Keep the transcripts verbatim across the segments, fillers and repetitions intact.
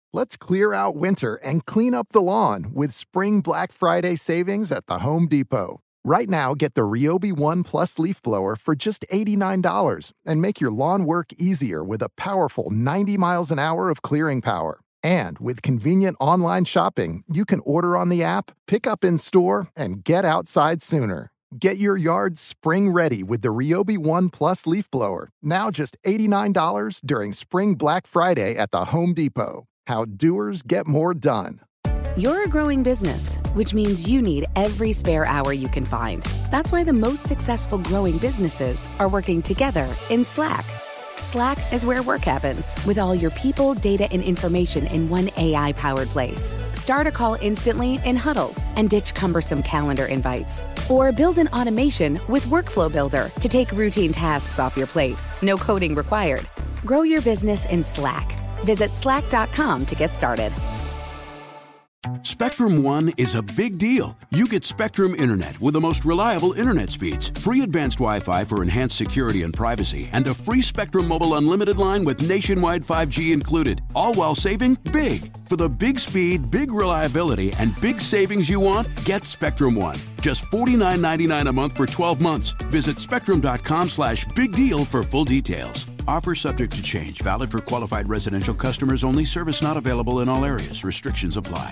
Let's clear out winter and clean up the lawn with spring Black Friday savings at the Home Depot. Right now, get the Ryobi One Plus leaf blower for just eighty-nine dollars and make your lawn work easier with a powerful ninety miles an hour of clearing power. And with convenient online shopping, you can order on the app, pick up in store, and get outside sooner. Get your yard spring ready with the Ryobi One Plus leaf blower, now just eighty-nine dollars during Spring Black Friday at the Home Depot. How doers get more done. You're a growing business, which means you need every spare hour you can find. That's why the most successful growing businesses are working together in Slack. Slack is where work happens, with all your people, data, and information in one A I-powered place. Start a call instantly in huddles and ditch cumbersome calendar invites. Or build an automation with Workflow Builder to take routine tasks off your plate. No coding required. Grow your business in Slack. Visit slack dot com to get started. Spectrum One is a big deal. You get Spectrum Internet with the most reliable internet speeds, free advanced Wi-Fi for enhanced security and privacy, and a free Spectrum Mobile Unlimited line with nationwide five G included, all while saving big. For the big speed, big reliability, and big savings you want, get Spectrum One. Just forty-nine ninety-nine a month for twelve months. Visit spectrum.com slash big deal for full details. Offer subject to change. Valid for qualified residential customers only. Service not available in all areas. Restrictions apply.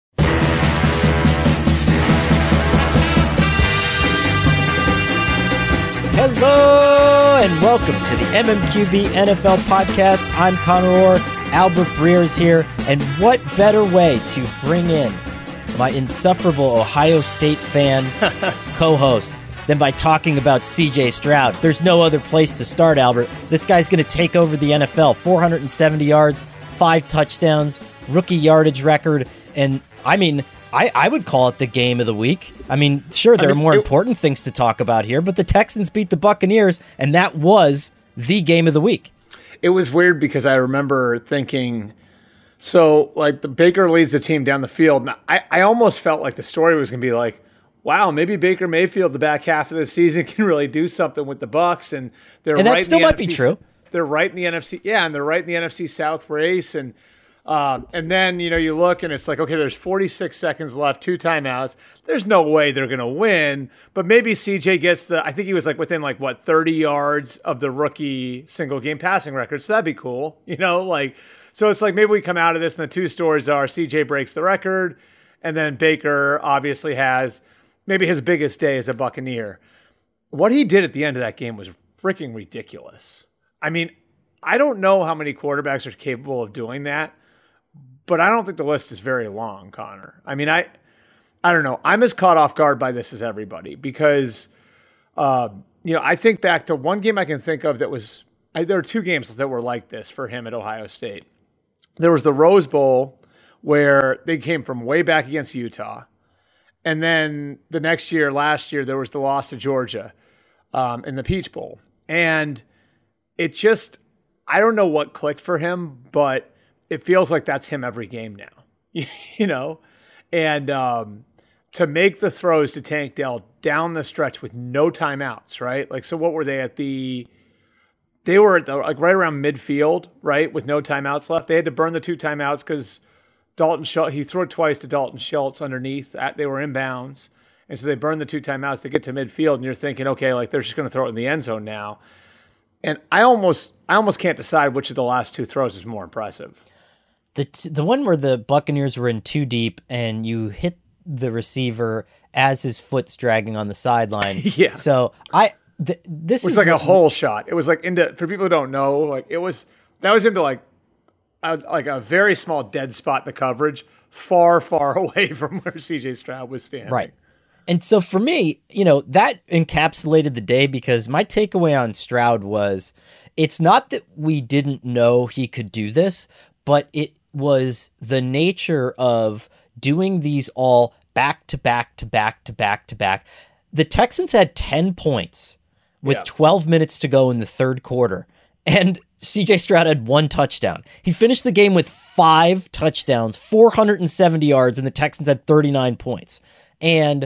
Hello and welcome to the M M Q B N F L podcast. I'm Connor Orr. Albert Breer's here. And what better way to bring in my insufferable Ohio State fan co-host than by talking about C J Stroud. There's no other place to start, Albert. This guy's going to take over the N F L. four hundred seventy yards, five touchdowns, rookie yardage record. And, I mean, I, I would call it the game of the week. I mean, sure, there I mean, are more it, important things to talk about here, but the Texans beat the Buccaneers, and that was the game of the week. It was weird because I remember thinking, so, like, the Baker leads the team down the field. And I, I almost felt like the story was going to be like, wow, maybe Baker Mayfield, the back half of the season, can really do something with the Bucs, and they're and right that still in the might N F C, be true. They're right in the N F C, yeah, and they're right in the N F C South race, and um, and then you know you look and it's like, okay, there's forty-six seconds left, two timeouts. There's no way they're going to win, but maybe C J gets the. I think he was like within like what thirty yards of the rookie single game passing record, so that'd be cool, you know, like. So it's like maybe we come out of this and the two stories are C J breaks the record, and then Baker obviously has maybe his biggest day as a Buccaneer. What he did at the end of that game was freaking ridiculous. I mean, I don't know how many quarterbacks are capable of doing that, but I don't think the list is very long, Connor. I mean, I I don't know. I'm as caught off guard by this as everybody because, uh, you know, I think back to one game I can think of that was, I, there were two games that were like this for him at Ohio State. There was the Rose Bowl where they came from way back against Utah. And then the next year, last year, there was the loss to Georgia um, in the Peach Bowl. And it just, I don't know what clicked for him, but it feels like that's him every game now, you know? And um, to make the throws to Tank Dell down the stretch with no timeouts, right? Like, so what were they at the, they were at the, like right around midfield, right? With no timeouts left. They had to burn the two timeouts because Dalton Schultz, he threw it twice to Dalton Schultz underneath. At, they were inbounds. And so they burned the two timeouts to get to midfield. And you're thinking, okay, like they're just going to throw it in the end zone now. And I almost I almost can't decide which of the last two throws is more impressive. The the one where the Buccaneers were in too deep and you hit the receiver as his foot's dragging on the sideline. Yeah. So I th- this Which is like what, a hole shot. It was like into, for people who don't know, like it was, that was into like a, like a very small dead spot in the coverage, far, far away from where C J Stroud was standing. Right. And so for me, you know, that encapsulated the day because my takeaway on Stroud was it's not that we didn't know he could do this, but it was the nature of doing these all back to back to back to back to back. The Texans had ten points with yeah. twelve minutes to go in the third quarter, and C J Stroud had one touchdown. He finished the game with five touchdowns, four hundred seventy yards, and the Texans had thirty-nine points. And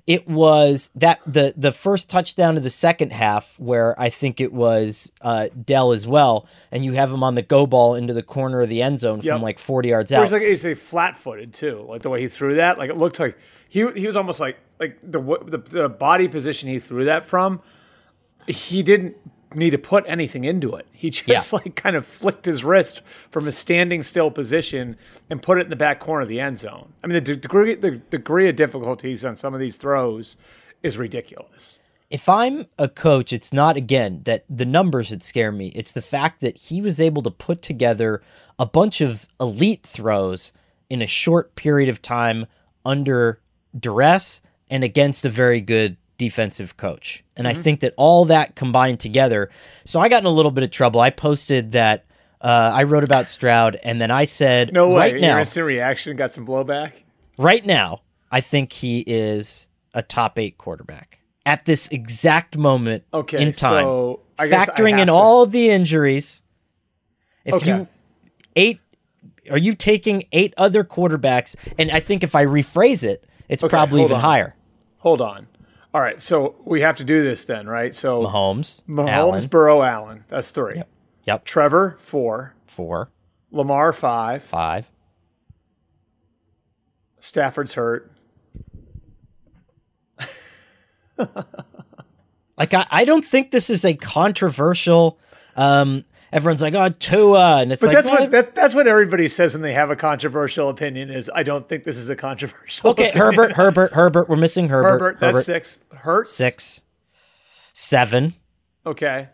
It was that the the first touchdown of the second half where I think it was uh, Dell as well, and you have him on the go ball into the corner of the end zone Yep. from like forty yards Where out. he's like he's like flat-footed too, like the way he threw that. Like it looked like he he was almost like like the the, the body position he threw that from. He didn't need to put anything into it. He just Yeah. like kind of flicked his wrist from a standing still position and put it in the back corner of the end zone. I mean, the de- degree the degree of difficulties on some of these throws is ridiculous. If I'm a coach, it's not, again, that the numbers that scare me. It's the fact that he was able to put together a bunch of elite throws in a short period of time under duress and against a very good defensive coach. And Mm-hmm. I think that all that combined together. So I got in a little bit of trouble. I posted that uh, I wrote about Stroud, and then I said, No way. right Your now, instant reaction got some blowback. right now, I think he is a top eight quarterback at this exact moment Okay, in time. so I guess I factoring have in to- all of the injuries. If Okay. you eight, are you taking eight other quarterbacks? And I think if I rephrase it, it's Okay, probably hold even on. higher. Hold on. All right, so we have to do this then, right? So Mahomes, Mahomes, Allen, Burrow, Allen. That's three. Yep. Yep. Trevor, four. four, Lamar, five. five. Stafford's hurt. Like I, I don't think this is a controversial. Um, everyone's like, oh, Tua, and it's But like, that's well, what that, that's what everybody says when they have a controversial opinion is, I don't think this is a controversial okay, opinion. Herbert, Herbert, Herbert. We're missing Herbert. Herbert, that's six. Hurts? Six, seven. Okay.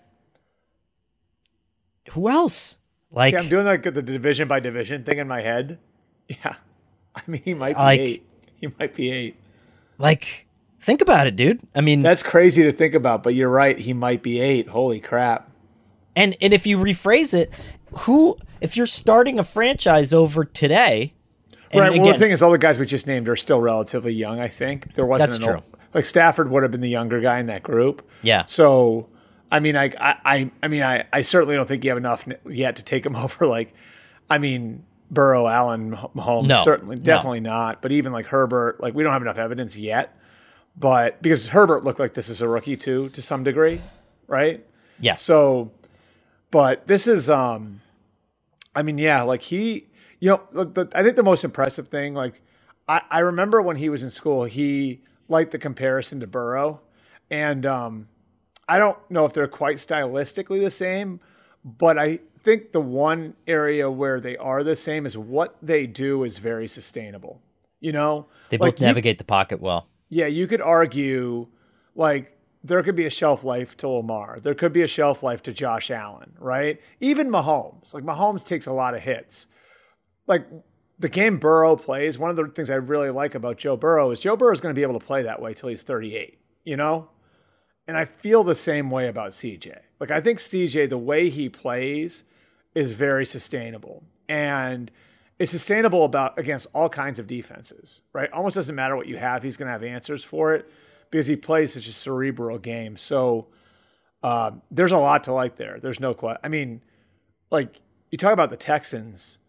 Who else? Like, See, I'm doing like the division by division thing in my head. Yeah. I mean, he might be Like- eight. He might be eight. like, think about it, dude. I mean, That's crazy to think about, but you're right. He might be eight. Holy crap. and and if you rephrase it, who if you're starting a franchise over today, and Right. Well, again, the thing is, all the guys we just named are still relatively young. I think there wasn't. That's an true. Old, like Stafford would have been the younger guy in that group. Yeah. So, I mean, I, I, I, I mean, I, I certainly don't think you have enough n- yet to take him over. Like, I mean, Burrow, Allen, Mahomes, No, certainly, no. definitely not. But even like Herbert, like we don't have enough evidence yet. But because Herbert looked like this is a rookie too, to some degree, right? yes. So, but this is, um, I mean, yeah, like he, you know, the, the, I think the most impressive thing, like I, I remember when he was in school, he liked the comparison to Burrow, and um, I don't know if they're quite stylistically the same, but I think the one area where they are the same is what they do is very sustainable. You know, they both Like, you- navigate the pocket well. yeah, you could argue like there could be a shelf life to Lamar. There could be a shelf life to Josh Allen, right? Even Mahomes. Like Mahomes takes a lot of hits. Like the game Burrow plays, one of the things I really like about Joe Burrow is Joe Burrow is going to be able to play that way till he's thirty-eight, you know? And I feel the same way about C J. Like I think C J, the way he plays is very sustainable. And it's sustainable about against all kinds of defenses, right? Almost doesn't matter what you have. He's going to have answers for it because he plays such a cerebral game. So um, there's a lot to like there. There's no question. I mean, like you talk about the Texans,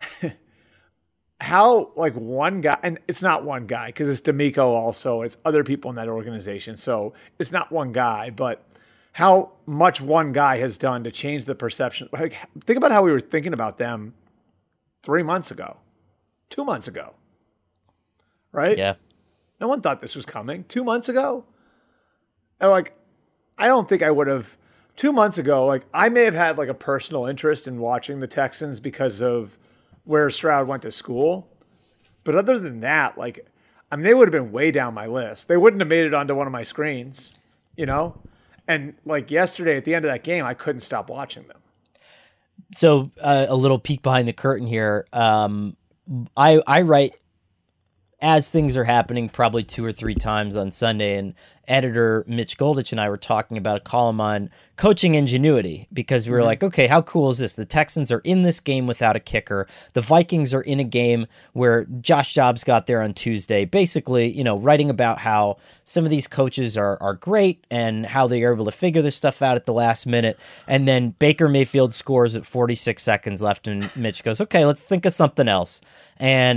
how like one guy, and it's not one guy because it's D'Amico also, it's other people in that organization. So it's not one guy, but how much one guy has done to change the perception. Like think about how we were thinking about them three months ago, two months ago, right? Yeah. No one thought this was coming two months ago. And like, I don't think I would have two months ago. Like I may have had like a personal interest in watching the Texans because of where Stroud went to school. But other than that, like, I mean, they would have been way down my list. They wouldn't have made it onto one of my screens, you know? And like yesterday at the end of that game, I couldn't stop watching them. So uh, a little peek behind the curtain here. Um, I I write as things are happening probably two or three times on Sunday, and editor Mitch Goldich and I were talking about a column on coaching ingenuity because we were mm-hmm. like, okay, how cool is this? The Texans are in this game without a kicker. The Vikings are in a game where Josh Dobbs got there on Tuesday, basically, you know, writing about how some of these coaches are are great and how they are able to figure this stuff out at the last minute. And then Baker Mayfield scores at forty-six seconds left, and Mitch goes, okay, let's think of something else. And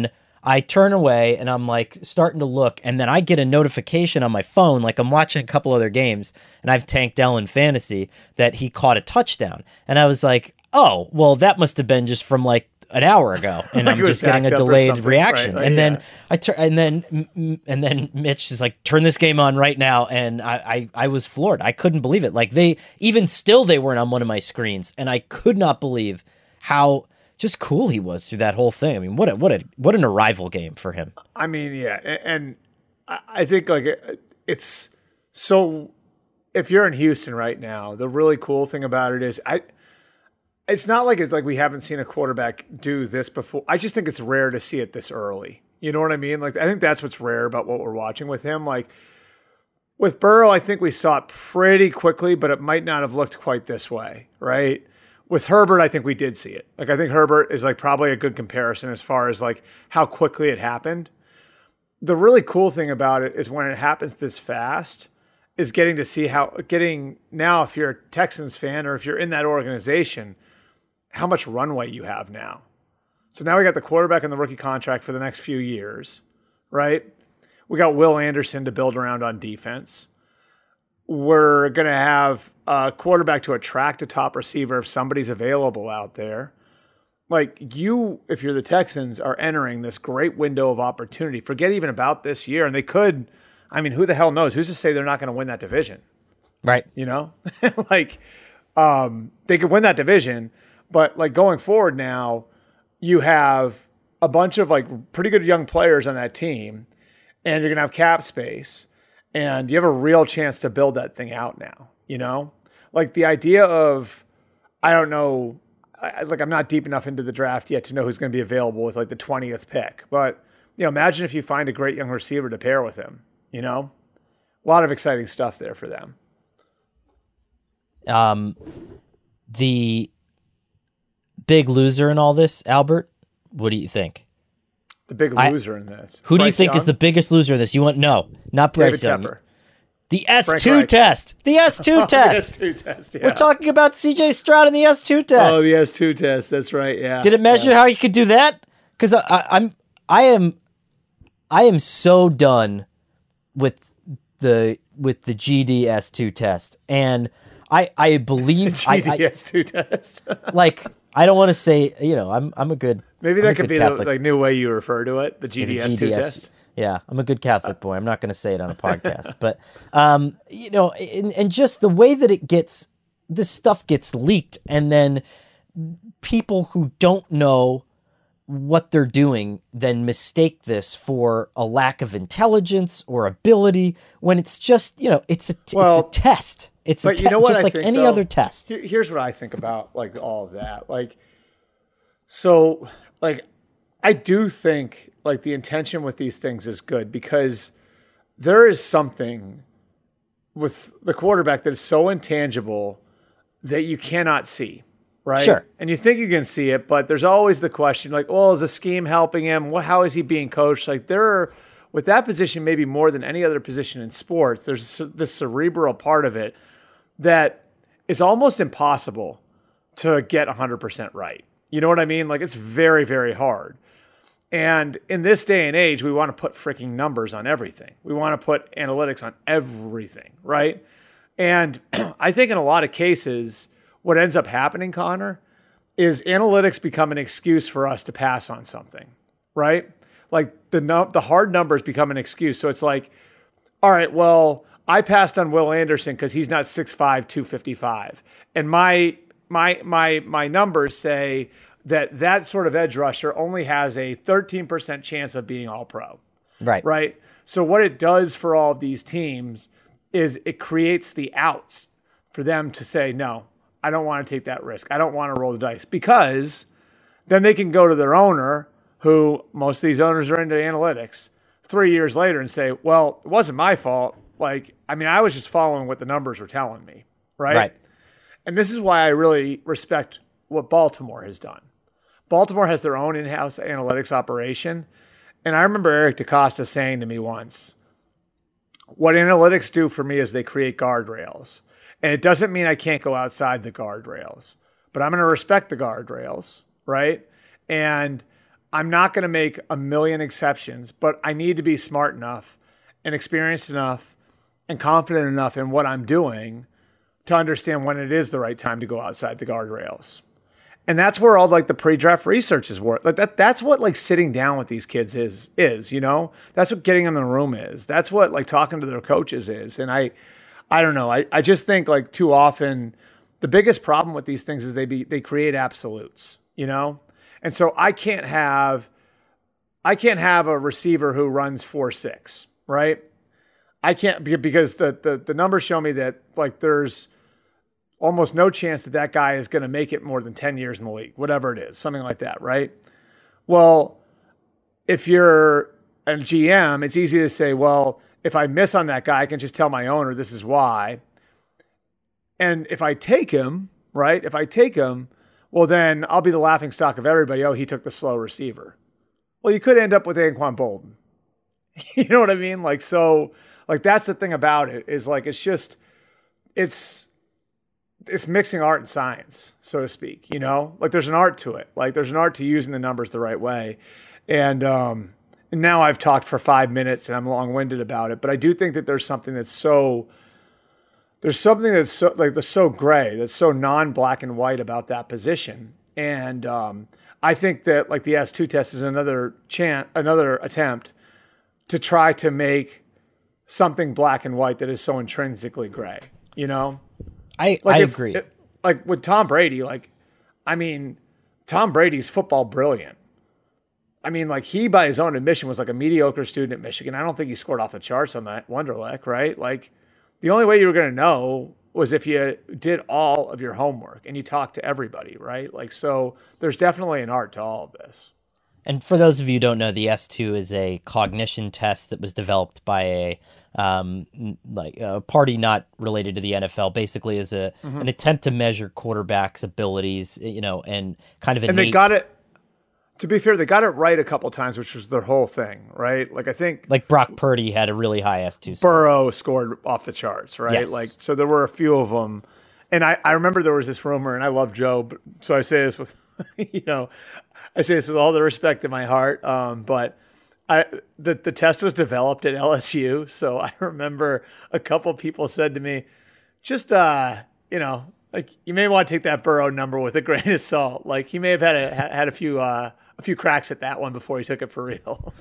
I turn away and I'm like starting to look, and then I get a notification on my phone, like I'm watching a couple other games, and I've tanked Dell in fantasy, that he caught a touchdown. And I was like, oh, well, that must have been just from like an hour ago, and Like I'm just getting a delayed reaction. Right? Like, and yeah. then I turn, and then and then Mitch is like, turn this game on right now, and I, I I was floored. I couldn't believe it. Like they even still they weren't on one of my screens, and I could not believe how just cool he was through that whole thing. I mean, what a what a what an arrival game for him. I mean, yeah, a- and I I think like it- it's so. If you're in Houston right now, the really cool thing about it is I. It's not like it's like we haven't seen a quarterback do this before. I just think it's rare to see it this early. You know what I mean? Like I think that's what's rare about what we're watching with him. Like with Burrow, I think we saw it pretty quickly, but it might not have looked quite this way, right? With Herbert, I think we did see it. Like I think Herbert is like probably a good comparison as far as like how quickly it happened. The really cool thing about it is when it happens this fast is getting to see how getting now if you're a Texans fan or if you're in that organization, how much runway you have now. So now we got the quarterback on the rookie contract for the next few years, right? We got Will Anderson to build around on defense. We're going to have a quarterback to attract a top receiver if somebody's available out there. Like you, if you're the Texans, are entering this great window of opportunity. Forget even about this year. And they could, I mean, who the hell knows? Who's to say they're not going to win that division? Right. You know, like um, they could win that division. But like going forward now, you have a bunch of like pretty good young players on that team, and you're going to have cap space, and you have a real chance to build that thing out now, you know? Like the idea of, I don't know, I, like I'm not deep enough into the draft yet to know who's going to be available with like the twentieth pick. But, you know, imagine if you find a great young receiver to pair with him, you know? A lot of exciting stuff there for them. Um, the big loser in all this, Albert, what do you think? The big loser I, in this. Who Bryce do you think Young? is the biggest loser in this? You want no, not Bryce David Young. Tepper. The S Frank two Reich. test. The S two Oh, test. the S two test, yeah. We're talking about C J Stroud and the S two test. Oh, the S two test. That's right. Yeah. Did it measure yeah. how you could do that? Because I, I, I'm, I am, I am so done with the with the G D S two test, and I I believe G I, D S two test? I like I don't want to say, you know, I'm I'm a good Maybe I'm that a could good be Catholic. the like new way you refer to it, the Yeah, the G D S two test. Yeah, I'm a good Catholic boy. I'm not going to say it on a podcast, but um, you know, and, and just the way that it gets, this stuff gets leaked, and then people who don't know what they're doing then mistake this for a lack of intelligence or ability when it's just, you know, it's a t- Well, it's a test. It's a But te- you know what just I like think, any though? other test. Here- Here's what I think about like all of that. Like, so like, I do think like the intention with these things is good because there is something with the quarterback that is so intangible that you cannot see, right? Sure. And you think you can see it, but there's always the question like, well, is the scheme helping him? What, how is he being coached? Like there are, with that position, maybe more than any other position in sports, there's this cerebral part of it that is almost impossible to get one hundred percent right. You know what I mean? Like it's very, very hard. And in this day and age, we want to put freaking numbers on everything. We want to put analytics on everything, right? And I think in a lot of cases, what ends up happening, Connor, is analytics become an excuse for us to pass on something, right? Like the no, the hard numbers become an excuse. So it's like, all right, well, I passed on Will Anderson because he's not six five, two fifty-five. And my my my my numbers say that that sort of edge rusher only has a thirteen percent chance of being all pro. Right. Right. So what it does for all of these teams is it creates the outs for them to say, no, I don't want to take that risk. I don't want to roll the dice, because then they can go to their owner, who most of these owners are into analytics, three years later and say, well, it wasn't my fault. Like, I mean, I was just following what the numbers were telling me. Right. Right. And this is why I really respect what Baltimore has done. Baltimore has their own in-house analytics operation. And I remember Eric DeCosta saying to me once, what analytics do for me is they create guardrails. And it doesn't mean I can't go outside the guardrails, but I'm going to respect the guardrails, right? And I'm not going to make a million exceptions, but I need to be smart enough and experienced enough and confident enough in what I'm doing to understand when it is the right time to go outside the guardrails. And that's where all like the pre-draft research is worth. Like that, that's what like sitting down with these kids is, is, you know, that's what getting in the room is. That's what like talking to their coaches is. And I, I don't know. I, I just think like too often the biggest problem with these things is they be, they create absolutes, you know? And so I can't have, I can't have a receiver who runs four, six, right? I can't because the, the, the numbers show me that like there's almost no chance that that guy is going to make it more than ten years in the league, whatever it is, something like that, right? Well, if you're a G M, it's easy to say, well, if I miss on that guy, I can just tell my owner this is why. And if I take him, right, if I take him, well, then I'll be the laughing stock of everybody. Oh, he took the slow receiver. Well, you could end up with Anquan Bolden. You know what I mean? Like, so, like, that's the thing about it is like, it's just, it's, it's mixing art and science, so to speak, you know, like there's an art to it. Like there's an art to using the numbers the right way. And, um, and now I've talked for five minutes and I'm long winded about it, but I do think that there's something that's so, there's something that's so like the so gray, that's so non-black and white about that position. And, um, I think that like the S two test is another chance, another attempt to try to make something black and white that is so intrinsically gray, you know? I, like I if, agree. If, like with Tom Brady, like, I mean, Tom Brady's football brilliant. I mean, like he, by his own admission, was like a mediocre student at Michigan. I don't think he scored off the charts on that Wonderlic, right? Like the only way you were going to know was if you did all of your homework and you talked to everybody, right? Like, so there's definitely an art to all of this. And for those of you who don't know, the S two is a cognition test that was developed by a um, like a party not related to the N F L, basically as a mm-hmm. an attempt to measure quarterbacks' abilities, you know, and kind of innate. And they got it. To be fair, they got it right a couple times, which was their whole thing, right? Like I think, like Brock Purdy had a really high S two score. Burrow scored off the charts, right? Yes. Like so, there were a few of them, and I I remember there was this rumor, and I love Joe, but, so I say this with, you know. I say this with all the respect in my heart, um, but I the, the test was developed at L S U, so I remember a couple people said to me, just, uh, you know, like you may want to take that Burrow number with a grain of salt. Like he may have had a, had a few uh, a few cracks at that one before he took it for real.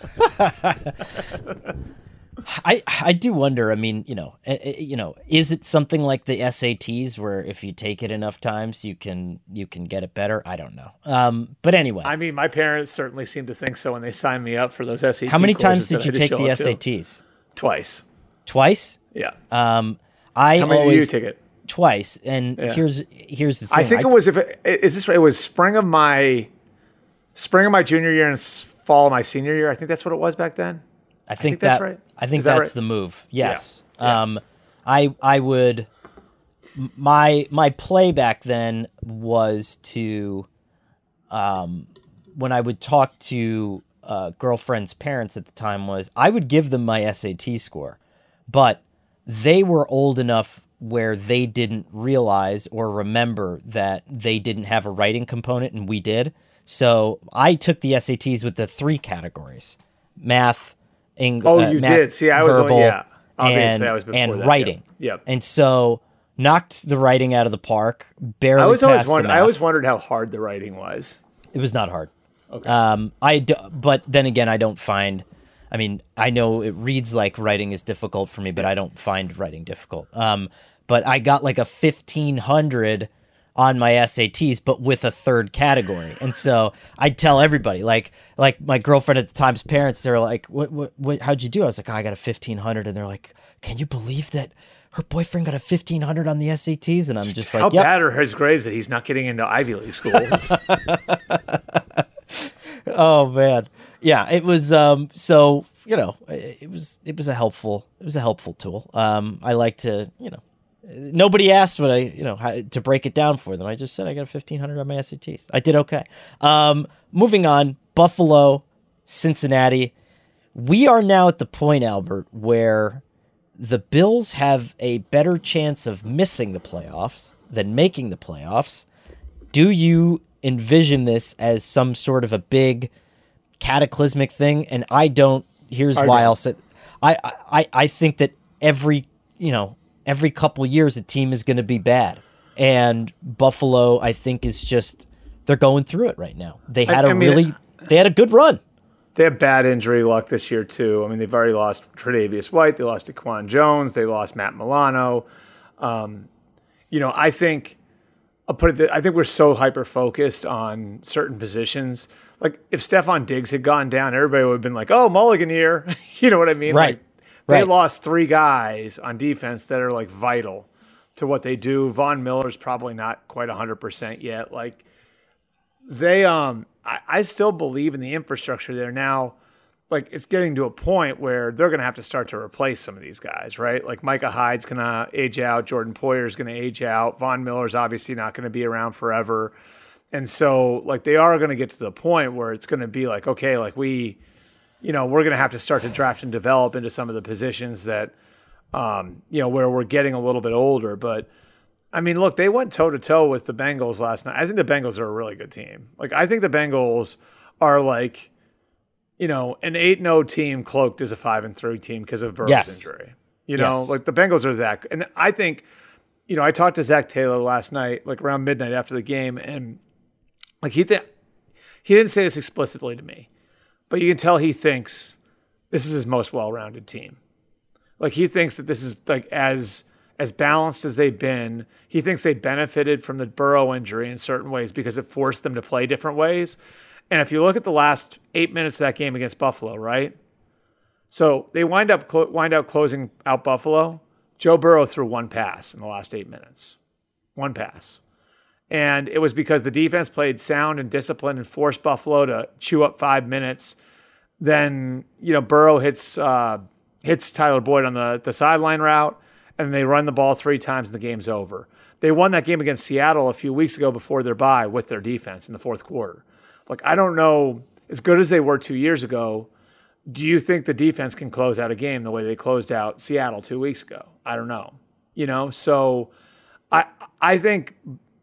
I I do wonder. I mean, you know, you know, is it something like the S A Ts where if you take it enough times, you can you can get it better? I don't know. Um, but anyway, I mean, my parents certainly seemed to think so when they signed me up for those S A T. How many times did you did take the S A Ts? To. Twice. Twice? Yeah. Um, I How many always did you take it? Twice. And yeah. here's here's the thing. I think I, it was if it, is this right? It was spring of my spring of my junior year and fall of my senior year. I think that's what it was back then. I think, I think that, that's right. I think that that's right? the move. Yes. Yeah. Yeah. Um, I I would my my play back then was to um when I would talk to uh, girlfriend's parents at the time was I would give them my S A T score, but they were old enough where they didn't realize or remember that they didn't have a writing component and we did. So I took the S A Ts with the three categories: math. Eng- oh, uh, you math, did. See, I was verbal, only, yeah. Obviously, and, I was before and that. writing. Yep. yep. And so knocked the writing out of the park. Barely. I was always wondered. I always wondered how hard the writing was. It was not hard. Okay. Um, I do, but then again, I don't find. I mean, I know it reads like writing is difficult for me, but I don't find writing difficult. Um, but I got like a fifteen hundred on my S A Ts, but with a third category. And so I'd tell everybody, like, like my girlfriend at the time's parents, they're like, what, what, what, how'd you do? I was like, oh, I got a fifteen hundred. And they're like, can you believe that her boyfriend got a fifteen hundred on the S A Ts? And I'm just how like, yep. bad are his grades that he's not getting into Ivy League schools? Oh man. Yeah, it was, um, so, you know, it was, it was a helpful, it was a helpful tool. Um, I like to, you know, nobody asked what I, you know, how, to break it down for them. I just said I got a fifteen hundred on my S A Ts. I did okay. Um, moving on, Buffalo, Cincinnati. We are now at the point, Albert, where the Bills have a better chance of missing the playoffs than making the playoffs. Do you envision this as some sort of a big cataclysmic thing, and I don't. Here's I why don't. I'll say, I, I I think that every you know every couple years a team is going to be bad, and Buffalo I think is just they're going through it right now. They had I- a I mean, really they had a good run. They have bad injury luck this year, too. I mean, they've already lost Tre'Davious White. They lost DeQuan Jones. They lost Matt Milano. Um, you know, I think I'll put it th- I think we're so hyper-focused on certain positions. Like, if Stephon Diggs had gone down, everybody would have been like, oh, Mulligan here. You know what I mean? Right. Like, they Right. lost three guys on defense that are, like, vital to what they do. Von Miller's probably not quite one hundred percent yet. Like, they um I, I still believe in the infrastructure there now. Like, it's getting to a point where they're going to have to start to replace some of these guys, right? Like, Micah Hyde's going to age out. Jordan Poyer's going to age out. Von Miller's obviously not going to be around forever. And so, like, they are going to get to the point where it's going to be like, okay, like we, you know, we're going to have to start to draft and develop into some of the positions that, um, you know, where we're getting a little bit older. But, I mean, look, they went toe-to-toe with the Bengals last night. I think the Bengals are a really good team. Like, I think the Bengals are like, you know, an eight and oh team cloaked as a five and three team because of Burrow's Yes. injury. You know, Yes. like the Bengals are that. And I think, you know, I talked to Zach Taylor last night, like around midnight after the game, and like he th- he didn't say this explicitly to me, but you can tell he thinks this is his most well-rounded team. Like, he thinks that this is like as as balanced as they've been. He thinks they benefited from the Burrow injury in certain ways because it forced them to play different ways. And if you look at the last eight minutes of that game against Buffalo, right? So they wind up clo- wind up closing out Buffalo. Joe Burrow threw one pass in the last eight minutes. One pass. And it was because the defense played sound and disciplined and forced Buffalo to chew up five minutes. Then, you know, Burrow hits uh, hits Tyler Boyd on the, the sideline route, and they run the ball three times and the game's over. They won that game against Seattle a few weeks ago before their bye with their defense in the fourth quarter. Like, I don't know, as good as they were two years ago, do you think the defense can close out a game the way they closed out Seattle two weeks ago? I don't know. You know, so I I think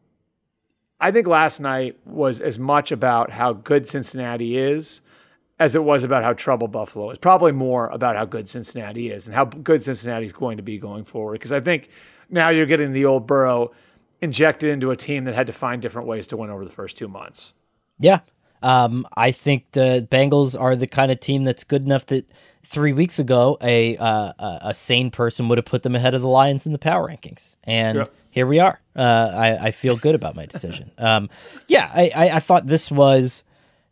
I think last night was as much about how good Cincinnati is as it was about how troubled Buffalo is. Probably more about how good Cincinnati is and how good Cincinnati is going to be going forward. Because I think now you're getting the old Burrow injected into a team that had to find different ways to win over the first two months. Yeah. Um, I think the Bengals are the kind of team that's good enough that three weeks ago, a uh, a a sane person would have put them ahead of the Lions in the power rankings. And Yep. here we are. Uh, I, I feel good about my decision. um, yeah, I, I, I thought this was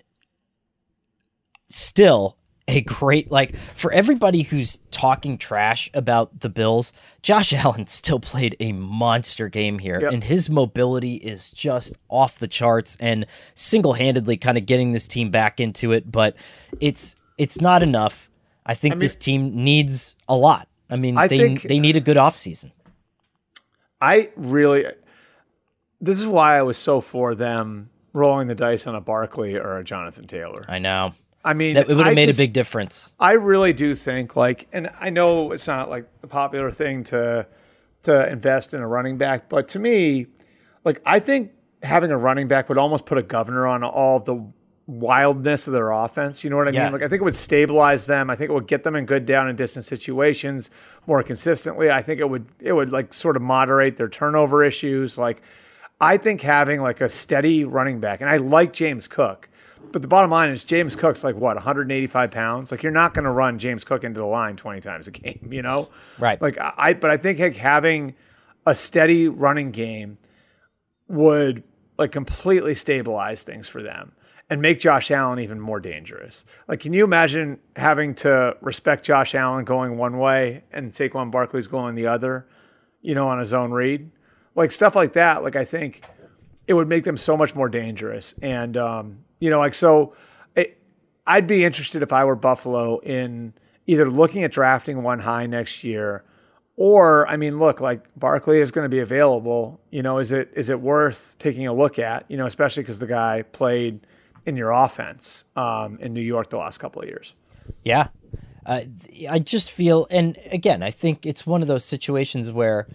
still a great, like, for everybody who's talking trash about the Bills, Josh Allen still played a monster game here, Yep. and his mobility is just off the charts and single-handedly kind of getting this team back into it, but it's it's not enough. I think I mean, this team needs a lot. I mean, I they think- they need a good offseason. I really, this is why I was so for them rolling the dice on a Barkley or a Jonathan Taylor. I know. I mean, That, it would I have made just- a big difference. I really do think, like, and I know it's not like the popular thing to to invest in a running back, but to me, like, I think having a running back would almost put a governor on all of the wildness of their offense. You know what I Yeah. mean? Like, I think it would stabilize them. I think it would get them in good down and distance situations more consistently. I think it would it would like sort of moderate their turnover issues. Like, I think having like a steady running back, and I like James Cook. But the bottom line is James Cook's like, what, one hundred eighty-five pounds? Like, you're not going to run James Cook into the line twenty times a game, you know? Right. Like, I, but I think like, having a steady running game would like completely stabilize things for them and make Josh Allen even more dangerous. Like, can you imagine having to respect Josh Allen going one way and Saquon Barkley's going the other, you know, on his own read? Like, stuff like that. Like, I think it would make them so much more dangerous. And, um, you know, like, so it, I'd be interested if I were Buffalo in either looking at drafting one high next year or, I mean, look, like Barkley is going to be available. You know, is it is it worth taking a look at, you know, especially because the guy played in your offense um, in New York the last couple of years. Yeah. Uh, I just feel, and again, I think it's one of those situations where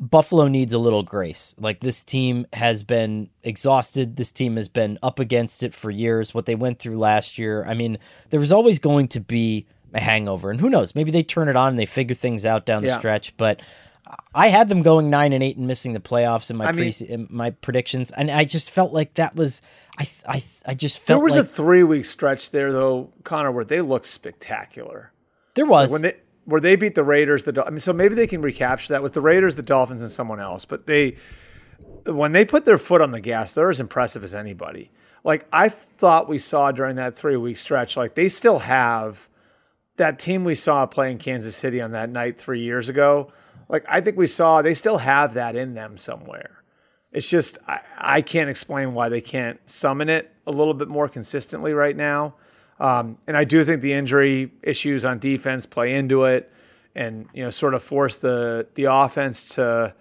Buffalo needs a little grace. Like, this team has been exhausted. This team has been up against it for years. What they went through last year, I mean, there was always going to be a hangover. And who knows, maybe they turn it on and they figure things out down the yeah. stretch. But I had them going nine and eight and missing the playoffs in my I mean, pre- in my predictions. And I just felt like that was, I I, I just felt there was like, a three-week stretch there, though, Connor, where they looked spectacular. There was. Like when they where they beat the Raiders, the Dol- I mean, so maybe they can recapture that. It was the Raiders, the Dolphins, and someone else. But they, when they put their foot on the gas, they're as impressive as anybody. Like, I thought we saw during that three-week stretch, like, they still have that team we saw play in Kansas City on that night three years ago. Like, I think we saw they still have that in them somewhere. It's just I, I can't explain why they can't summon it a little bit more consistently right now. Um, and I do think the injury issues on defense play into it, and you know, sort of force the the offense to,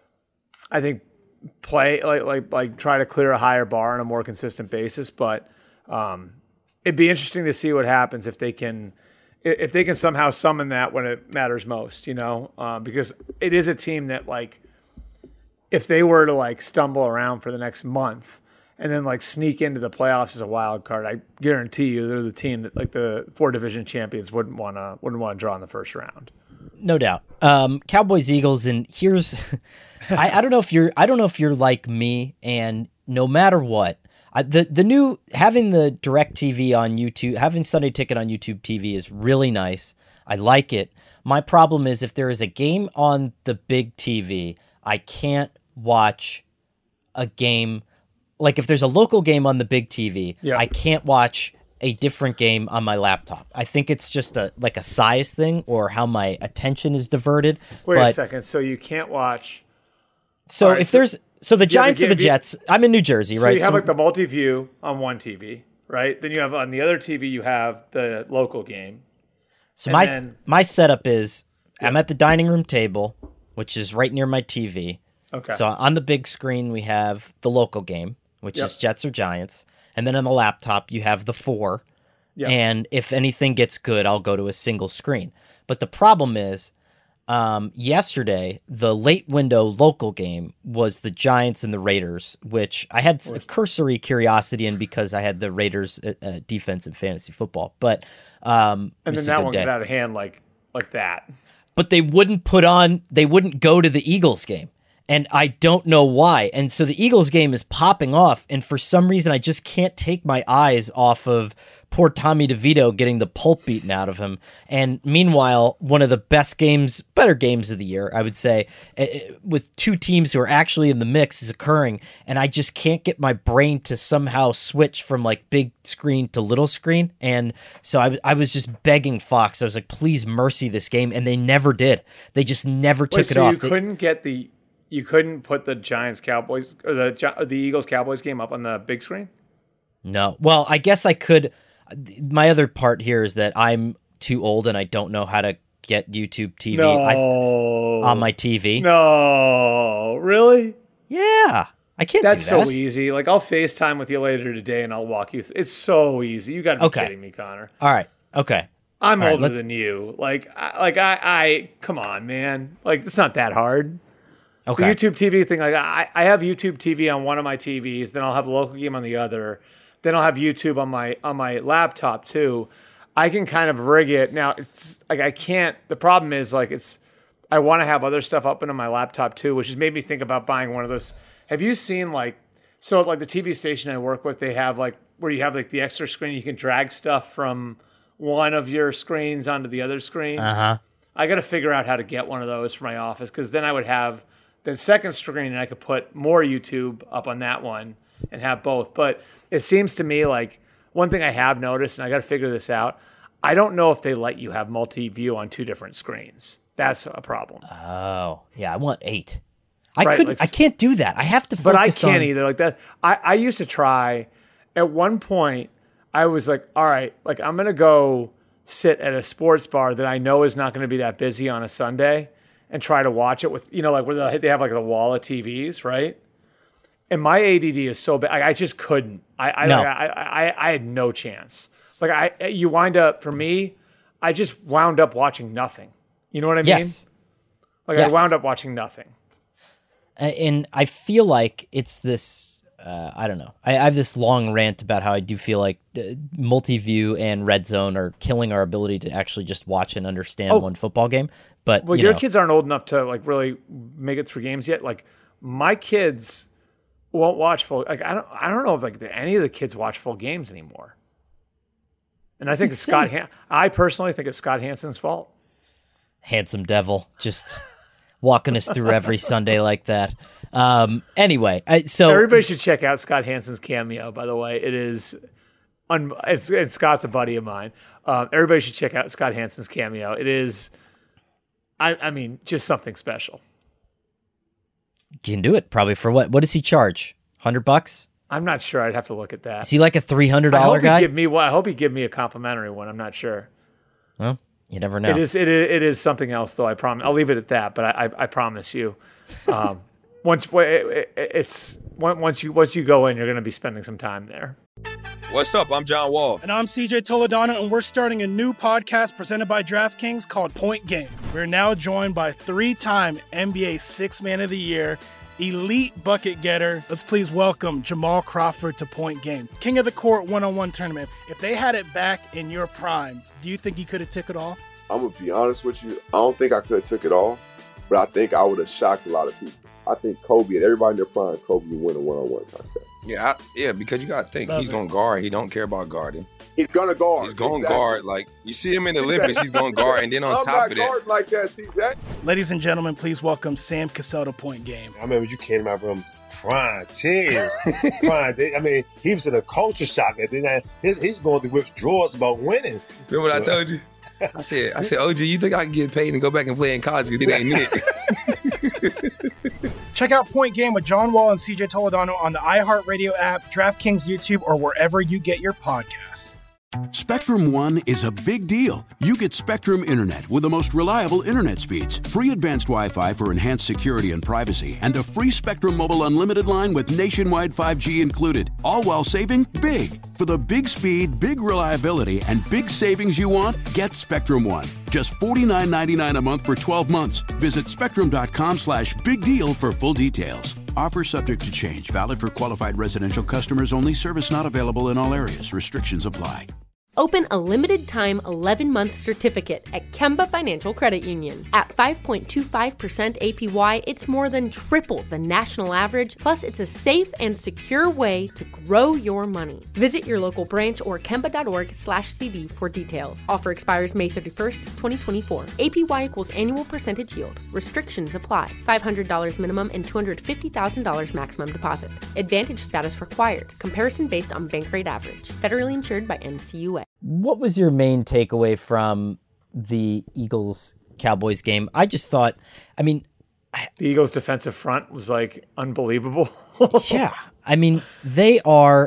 I think, play like like like try to clear a higher bar on a more consistent basis. But um, it'd be interesting to see what happens if they can if they can somehow summon that when it matters most. You know, uh, because it is a team that, like, if they were to like stumble around for the next month and then like sneak into the playoffs as a wild card, I guarantee you they're the team that, like, the four division champions wouldn't want to wouldn't want to draw in the first round. No doubt. Um, Cowboys, Eagles, and here's I, I don't know if you're I don't know if you're like me, and no matter what, I, the the new having the direct T V on YouTube, having Sunday Ticket on YouTube T V is really nice. I like it. My problem is if there is a game on the big T V, I can't watch a game. Like, if there's a local game on the big T V, yeah. I can't watch a different game on my laptop. I think it's just a like a size thing or how my attention is diverted. Wait but, a second. So you can't watch. So right, if so there's so the Giants or the Jets, I'm in New Jersey, so right? You have so, like the multi-view on one T V, right? Then you have on the other T V you have the local game. So and my then, my setup is yeah. I'm at the dining room table, which is right near my T V. Okay. So on the big screen we have the local game, which yep. is Jets or Giants, and then on the laptop you have the four. Yep. And if anything gets good, I'll go to a single screen. But the problem is, um, yesterday the late window local game was the Giants and the Raiders, which I had a cursory curiosity in because I had the Raiders uh, uh, defense in fantasy football. But um, and then that one got out of hand like like that. But they wouldn't put on. They wouldn't go to the Eagles game. And I don't know why. And so the Eagles game is popping off. And for some reason, I just can't take my eyes off of poor Tommy DeVito getting the pulp beaten out of him. And meanwhile, one of the best games, better games of the year, I would say, with two teams who are actually in the mix is occurring. And I just can't get my brain to somehow switch from like big screen to little screen. And so I, I was just begging Fox. I was like, please mercy this game. And they never did. They just never took Wait, it so off. You they, couldn't get the... You couldn't put the Giants Cowboys or the or the Eagles Cowboys game up on the big screen? No. Well, I guess I could. My other part here is that I'm too old and I don't know how to get YouTube T V no. I, on my T V. No, really? Yeah, I can't. That's do that. so easy. Like, I'll FaceTime with you later today and I'll walk you through. It's so easy. You got to be okay. kidding me, Connor. All right. Okay. I'm All older right, than you. Like, I, like I, I, come on, man. Like, it's not that hard. Okay. The YouTube T V thing, like I, I have YouTube T V on one of my T Vs, then I'll have the local game on the other, then I'll have YouTube on my on my laptop too. I can kind of rig it. Now it's like I can't. The problem is like it's I want to have other stuff up on my laptop too, which has made me think about buying one of those. Have you seen like so like the T V station I work with? They have like where you have like the extra screen, you can drag stuff from one of your screens onto the other screen. Uh huh. I got to figure out how to get one of those for my office because then I would have the second screen and I could put more YouTube up on that one and have both. But it seems to me like one thing I have noticed, and I got to figure this out, I don't know if they let you have multi-view on two different screens. That's a problem. Oh, yeah, I want eight. I right, couldn't. like, I can't do that. I have to focus But I can't on... either. Like that. I, I used to try. At one point, I was like, all right, like I'm going to go sit at a sports bar that I know is not going to be that busy on a Sunday and try to watch it with, you know, like where they have like the wall of T Vs, right? And my A D D is so bad. I, I just couldn't. I I, no. like, I I I had no chance. Like I, you wind up, for me, I just wound up watching nothing. You know what I mean? Yes. Like yes. I wound up watching nothing. And I feel like it's this, uh, I don't know. I, I have this long rant about how I do feel like uh, multi-view and red zone are killing our ability to actually just watch and understand oh, one football game. But well, you your know. kids aren't old enough to like really make it through games yet. Like my kids won't watch full. Like I don't, I don't know if like any of the kids watch full games anymore. And I think it's Scott. Han- I personally think it's Scott Hansen's fault. Handsome devil, just walking us through every Sunday like that. Um, anyway, I, so everybody should check out Scott Hansen's cameo. By the way, it is, un- it's, and Scott's a buddy of mine. Um, everybody should check out Scott Hansen's cameo. It is, I, I mean, just something special. Can do it probably for what? What does he charge? Hundred bucks? I'm not sure. I'd have to look at that. Is he like a three hundred dollar I hope guy? He'd give me one. I hope he'd give me a complimentary one. I'm not sure. Well, you never know. It is. It is. It is something else, though. I promise. I'll leave it at that. But I, I, I promise you, um, once it, it, it's once you once you go in, you're going to be spending some time there. What's up? I'm John Wall. And I'm C J Toledano, and we're starting a new podcast presented by DraftKings called Point Game. We're now joined by three-time N B A Sixth Man of the Year, elite bucket getter. Let's please welcome Jamal Crawford to Point Game. King of the Court one-on-one tournament. If they had it back in your prime, do you think you could have took it all? I'm going to be honest with you. I don't think I could have took it all, but I think I would have shocked a lot of people. I think Kobe and everybody in their prime, Kobe would win a one-on-one contest. Yeah, I, yeah, because you got to think, Love he's going to guard. He don't care about guarding. He's going to guard. He's going to exactly. guard. Like, you see him in the Olympics, he's going to guard. And then on I'm top of that. I'm not guarding like that, C J. Ladies and gentlemen, please welcome Sam Cassell to Point Game. I remember you came out from prime tears. prime, I mean, he was in a culture shock. And then I, his, he's going through withdrawals about winning. Remember what I told you? I said, I said, O G, you think I can get paid and go back and play in college because it ain't it? Check out Point Game with John Wall and C J Toledano on the iHeartRadio app, DraftKings YouTube, or wherever you get your podcasts. Spectrum One is a big deal. You get Spectrum Internet with the most reliable internet speeds, free advanced Wi-Fi for enhanced security and privacy, and a free Spectrum Mobile unlimited line with nationwide five G included, all while saving big. For the big speed, big reliability, and big savings you want, get Spectrum One. Just forty-nine ninety-nine a month for twelve months. Visit spectrum.com slash big deal for full details. Offer subject to change. Valid for qualified residential customers only. Service not available in all areas. Restrictions apply. Open a limited-time eleven-month certificate at Kemba Financial Credit Union. At five point two five percent A P Y, it's more than triple the national average, plus it's a safe and secure way to grow your money. Visit your local branch or kemba.org slash CD for details. Offer expires May thirty-first, twenty twenty-four. A P Y equals annual percentage yield. Restrictions apply. five hundred dollars minimum and two hundred fifty thousand dollars maximum deposit. Advantage status required. Comparison based on bank rate average. Federally insured by N C U A. What was your main takeaway from the Eagles-Cowboys game? I just thought, I mean... The Eagles' defensive front was, like, unbelievable. Yeah. I mean, they are...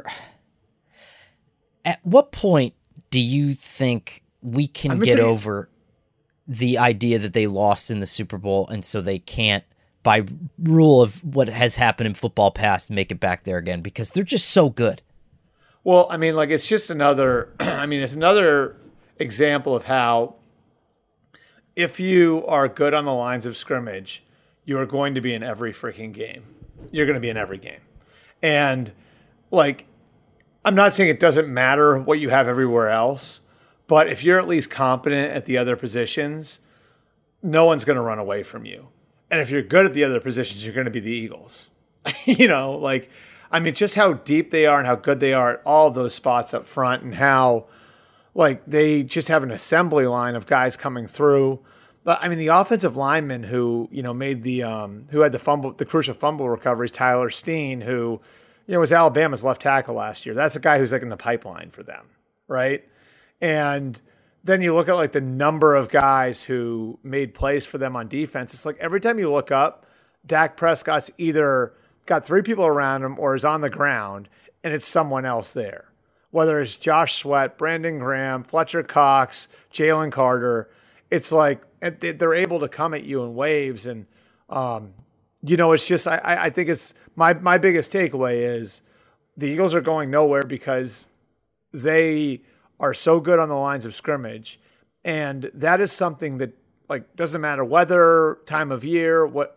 At what point do you think we can get saying... over the idea that they lost in the Super Bowl and so they can't, by rule of what has happened in football past, make it back there again? Because they're just so good. Well, I mean, like, it's just another, I mean, it's another example of how if you are good on the lines of scrimmage, you are going to be in every freaking game. You're going to be in every game. And, like, I'm not saying it doesn't matter what you have everywhere else, but if you're at least competent at the other positions, no one's going to run away from you. And if you're good at the other positions, you're going to be the Eagles. You know, like... I mean, just how deep they are and how good they are at all of those spots up front and how, like, they just have an assembly line of guys coming through. But, I mean, the offensive lineman who, you know, made the, um, who had the fumble, the crucial fumble recoveries, Tyler Steen, who, you know, was Alabama's left tackle last year. That's a guy who's, like, in the pipeline for them, right? And then you look at, like, the number of guys who made plays for them on defense. It's like every time you look up, Dak Prescott's either – got three people around him or is on the ground, and it's someone else there. Whether it's Josh Sweat, Brandon Graham, Fletcher Cox, Jalen Carter, it's like they're able to come at you in waves. And, um, you know, it's just, I, I think it's my, my biggest takeaway is the Eagles are going nowhere because they are so good on the lines of scrimmage. And that is something that, like, doesn't matter weather, time of year, what, like,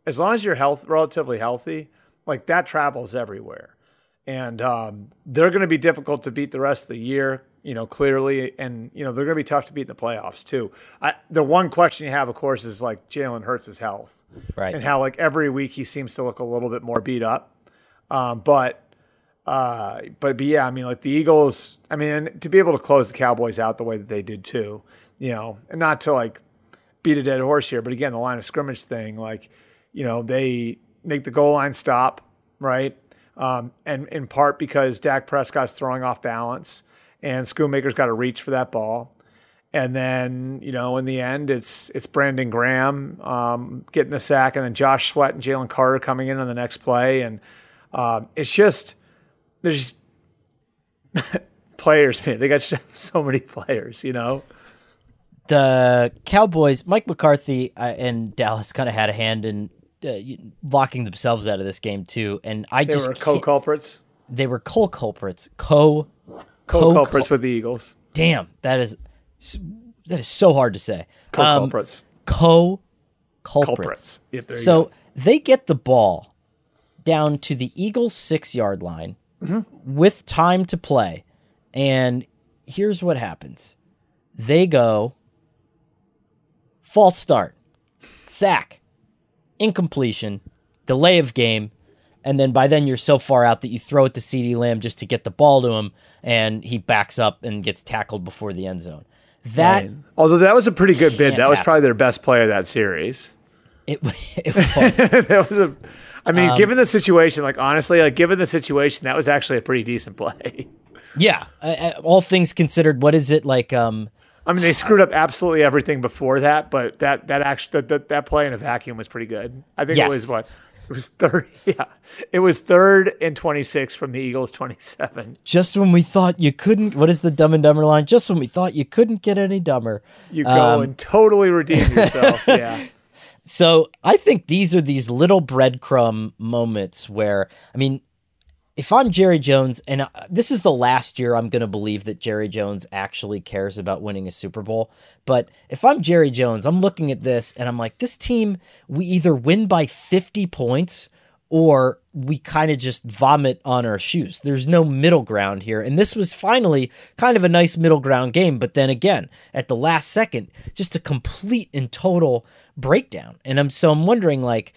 as long as you're health, relatively healthy, like that travels everywhere. And um, they're going to be difficult to beat the rest of the year, you know, clearly. And, you know, they're going to be tough to beat in the playoffs too. I, the one question you have, of course, is like Jalen Hurts' health. Right. And how like every week he seems to look a little bit more beat up. Um, but, uh, but, but yeah, I mean, like the Eagles, I mean, to be able to close the Cowboys out the way that they did too, you know, and not to like beat a dead horse here, but again, the line of scrimmage thing, like, you know, they make the goal line stop, right? Um, and in part because Dak Prescott's throwing off balance and Schoonmaker's got to reach for that ball. And then, you know, in the end, it's it's Brandon Graham um, getting the sack, and then Josh Sweat and Jalen Carter coming in on the next play. And um, it's just, there's just players, man. They got so many players, you know? The Cowboys, Mike McCarthy uh, and Dallas kind of had a hand in uh, locking themselves out of this game too. And I they just were co-culprits. They were co-culprits. Co co-culprits with the Eagles. Damn, that is that is so hard to say. Co-culprits. Um, co-culprits. Culprits. Yep, there you so go. They get the ball down to the Eagles' six-yard line mm-hmm. with time to play, and here's what happens: they go. False start, sack, incompletion, delay of game, and then by then you're so far out that you throw it to CeeDee Lamb just to get the ball to him, and he backs up and gets tackled before the end zone. That, right. Although that was a pretty good bid. That was happen. probably their best play of that series. It, it was. that was a. I mean, um, given the situation, like honestly, like given the situation, that was actually a pretty decent play. Yeah, uh, all things considered, what is it like? Um, I mean, they screwed up absolutely everything before that, but that that actually that, that play in a vacuum was pretty good. I think yes. it was what it was third. Yeah, it was third and twenty-six from the Eagles' twenty-seven. Just when we thought you couldn't, what is the Dumb and Dumber line? Just when we thought you couldn't get any dumber, you go um, and totally redeem yourself. Yeah. So I think these are these little breadcrumb moments where, I mean, if I'm Jerry Jones, and this is the last year I'm going to believe that Jerry Jones actually cares about winning a Super Bowl, but if I'm Jerry Jones, I'm looking at this and I'm like, this team, we either win by fifty points or we kind of just vomit on our shoes. There's no middle ground here. And this was finally kind of a nice middle ground game. But then again, at the last second, just a complete and total breakdown. And I'm so I'm wondering, like,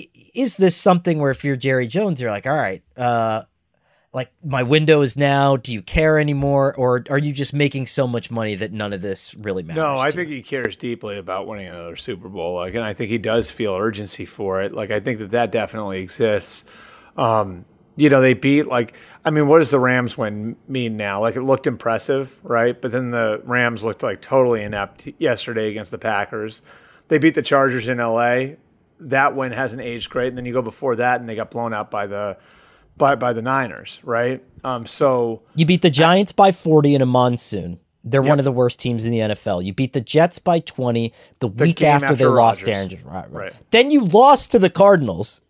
is this something where if you're Jerry Jones, you're like, all right, uh, like my window is now, do you care anymore? Or are you just making so much money that none of this really matters? No, I to think you? he cares deeply about winning another Super Bowl. Like, and I think he does feel urgency for it. Like, I think that that definitely exists. Um, you know, they beat like, I mean, what does the Rams win mean now? Like, it looked impressive, right? But then the Rams looked like totally inept yesterday against the Packers. They beat the Chargers in L A. That win hasn't aged great. And then you go before that and they got blown out by the by by the Niners, right? Um, so you beat the Giants by forty in a monsoon. They're Yep. one of the worst teams in the N F L. You beat the Jets by twenty the, The week game after, after they lost Rodgers. Aaron. Right, right. Right. Then you lost to the Cardinals.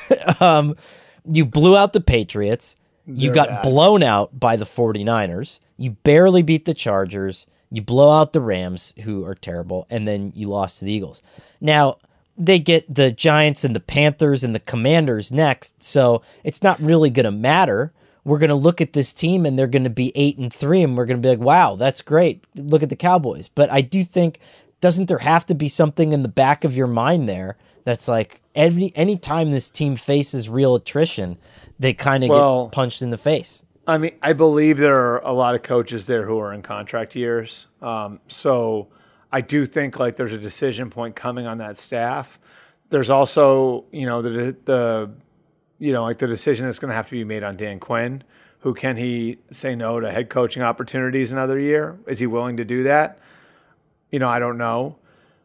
um, you blew out the Patriots. You They're got bad. blown out by the 49ers. You barely beat the Chargers. You blow out the Rams, who are terrible, and then you lost to the Eagles. Now, they get the Giants and the Panthers and the Commanders next, so it's not really going to matter. We're going to look at this team and they're going to be eight and three, and we're going to be like, wow, that's great. Look at the Cowboys. But I do think, doesn't there have to be something in the back of your mind there that's like, every any time this team faces real attrition, they kind of Well, get punched in the face? I mean, I believe there are a lot of coaches there who are in contract years. Um, so I do think like there's a decision point coming on that staff. There's also, you know, the the you know, like the decision that's going to have to be made on Dan Quinn. Who can he say no to head coaching opportunities another year? Is he willing to do that? You know, I don't know.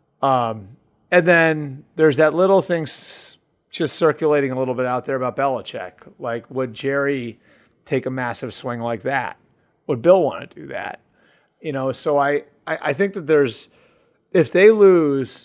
Um, and then there's that little thing s- just circulating a little bit out there about Belichick. Like, would Jerry take a massive swing like that? Would Bill want to do that? You know, so I, I, I think that there's, if they lose,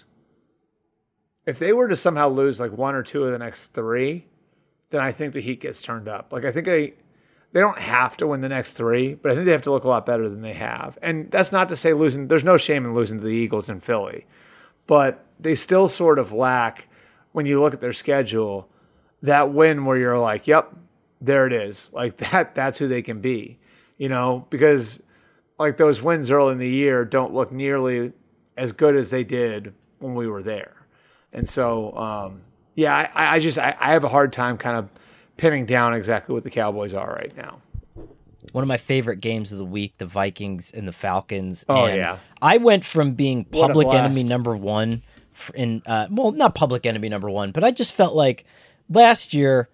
if they were to somehow lose like one or two of the next three, then I think the heat gets turned up. Like, I think they, they don't have to win the next three, but I think they have to look a lot better than they have. And that's not to say losing, there's no shame in losing to the Eagles and Philly, but they still sort of lack when you look at their schedule, that win where you're like, yep, there it is. Like that, that's who they can be, you know, because like those wins early in the year don't look nearly as good as they did when we were there. And so, um, yeah, I, I just, I, I have a hard time kind of pinning down exactly what the Cowboys are right now. One of my favorite games of the week, the Vikings and the Falcons. Oh, and yeah. I went from being What a public blast. enemy number one in, uh, well, not public enemy number one, but I just felt like last year,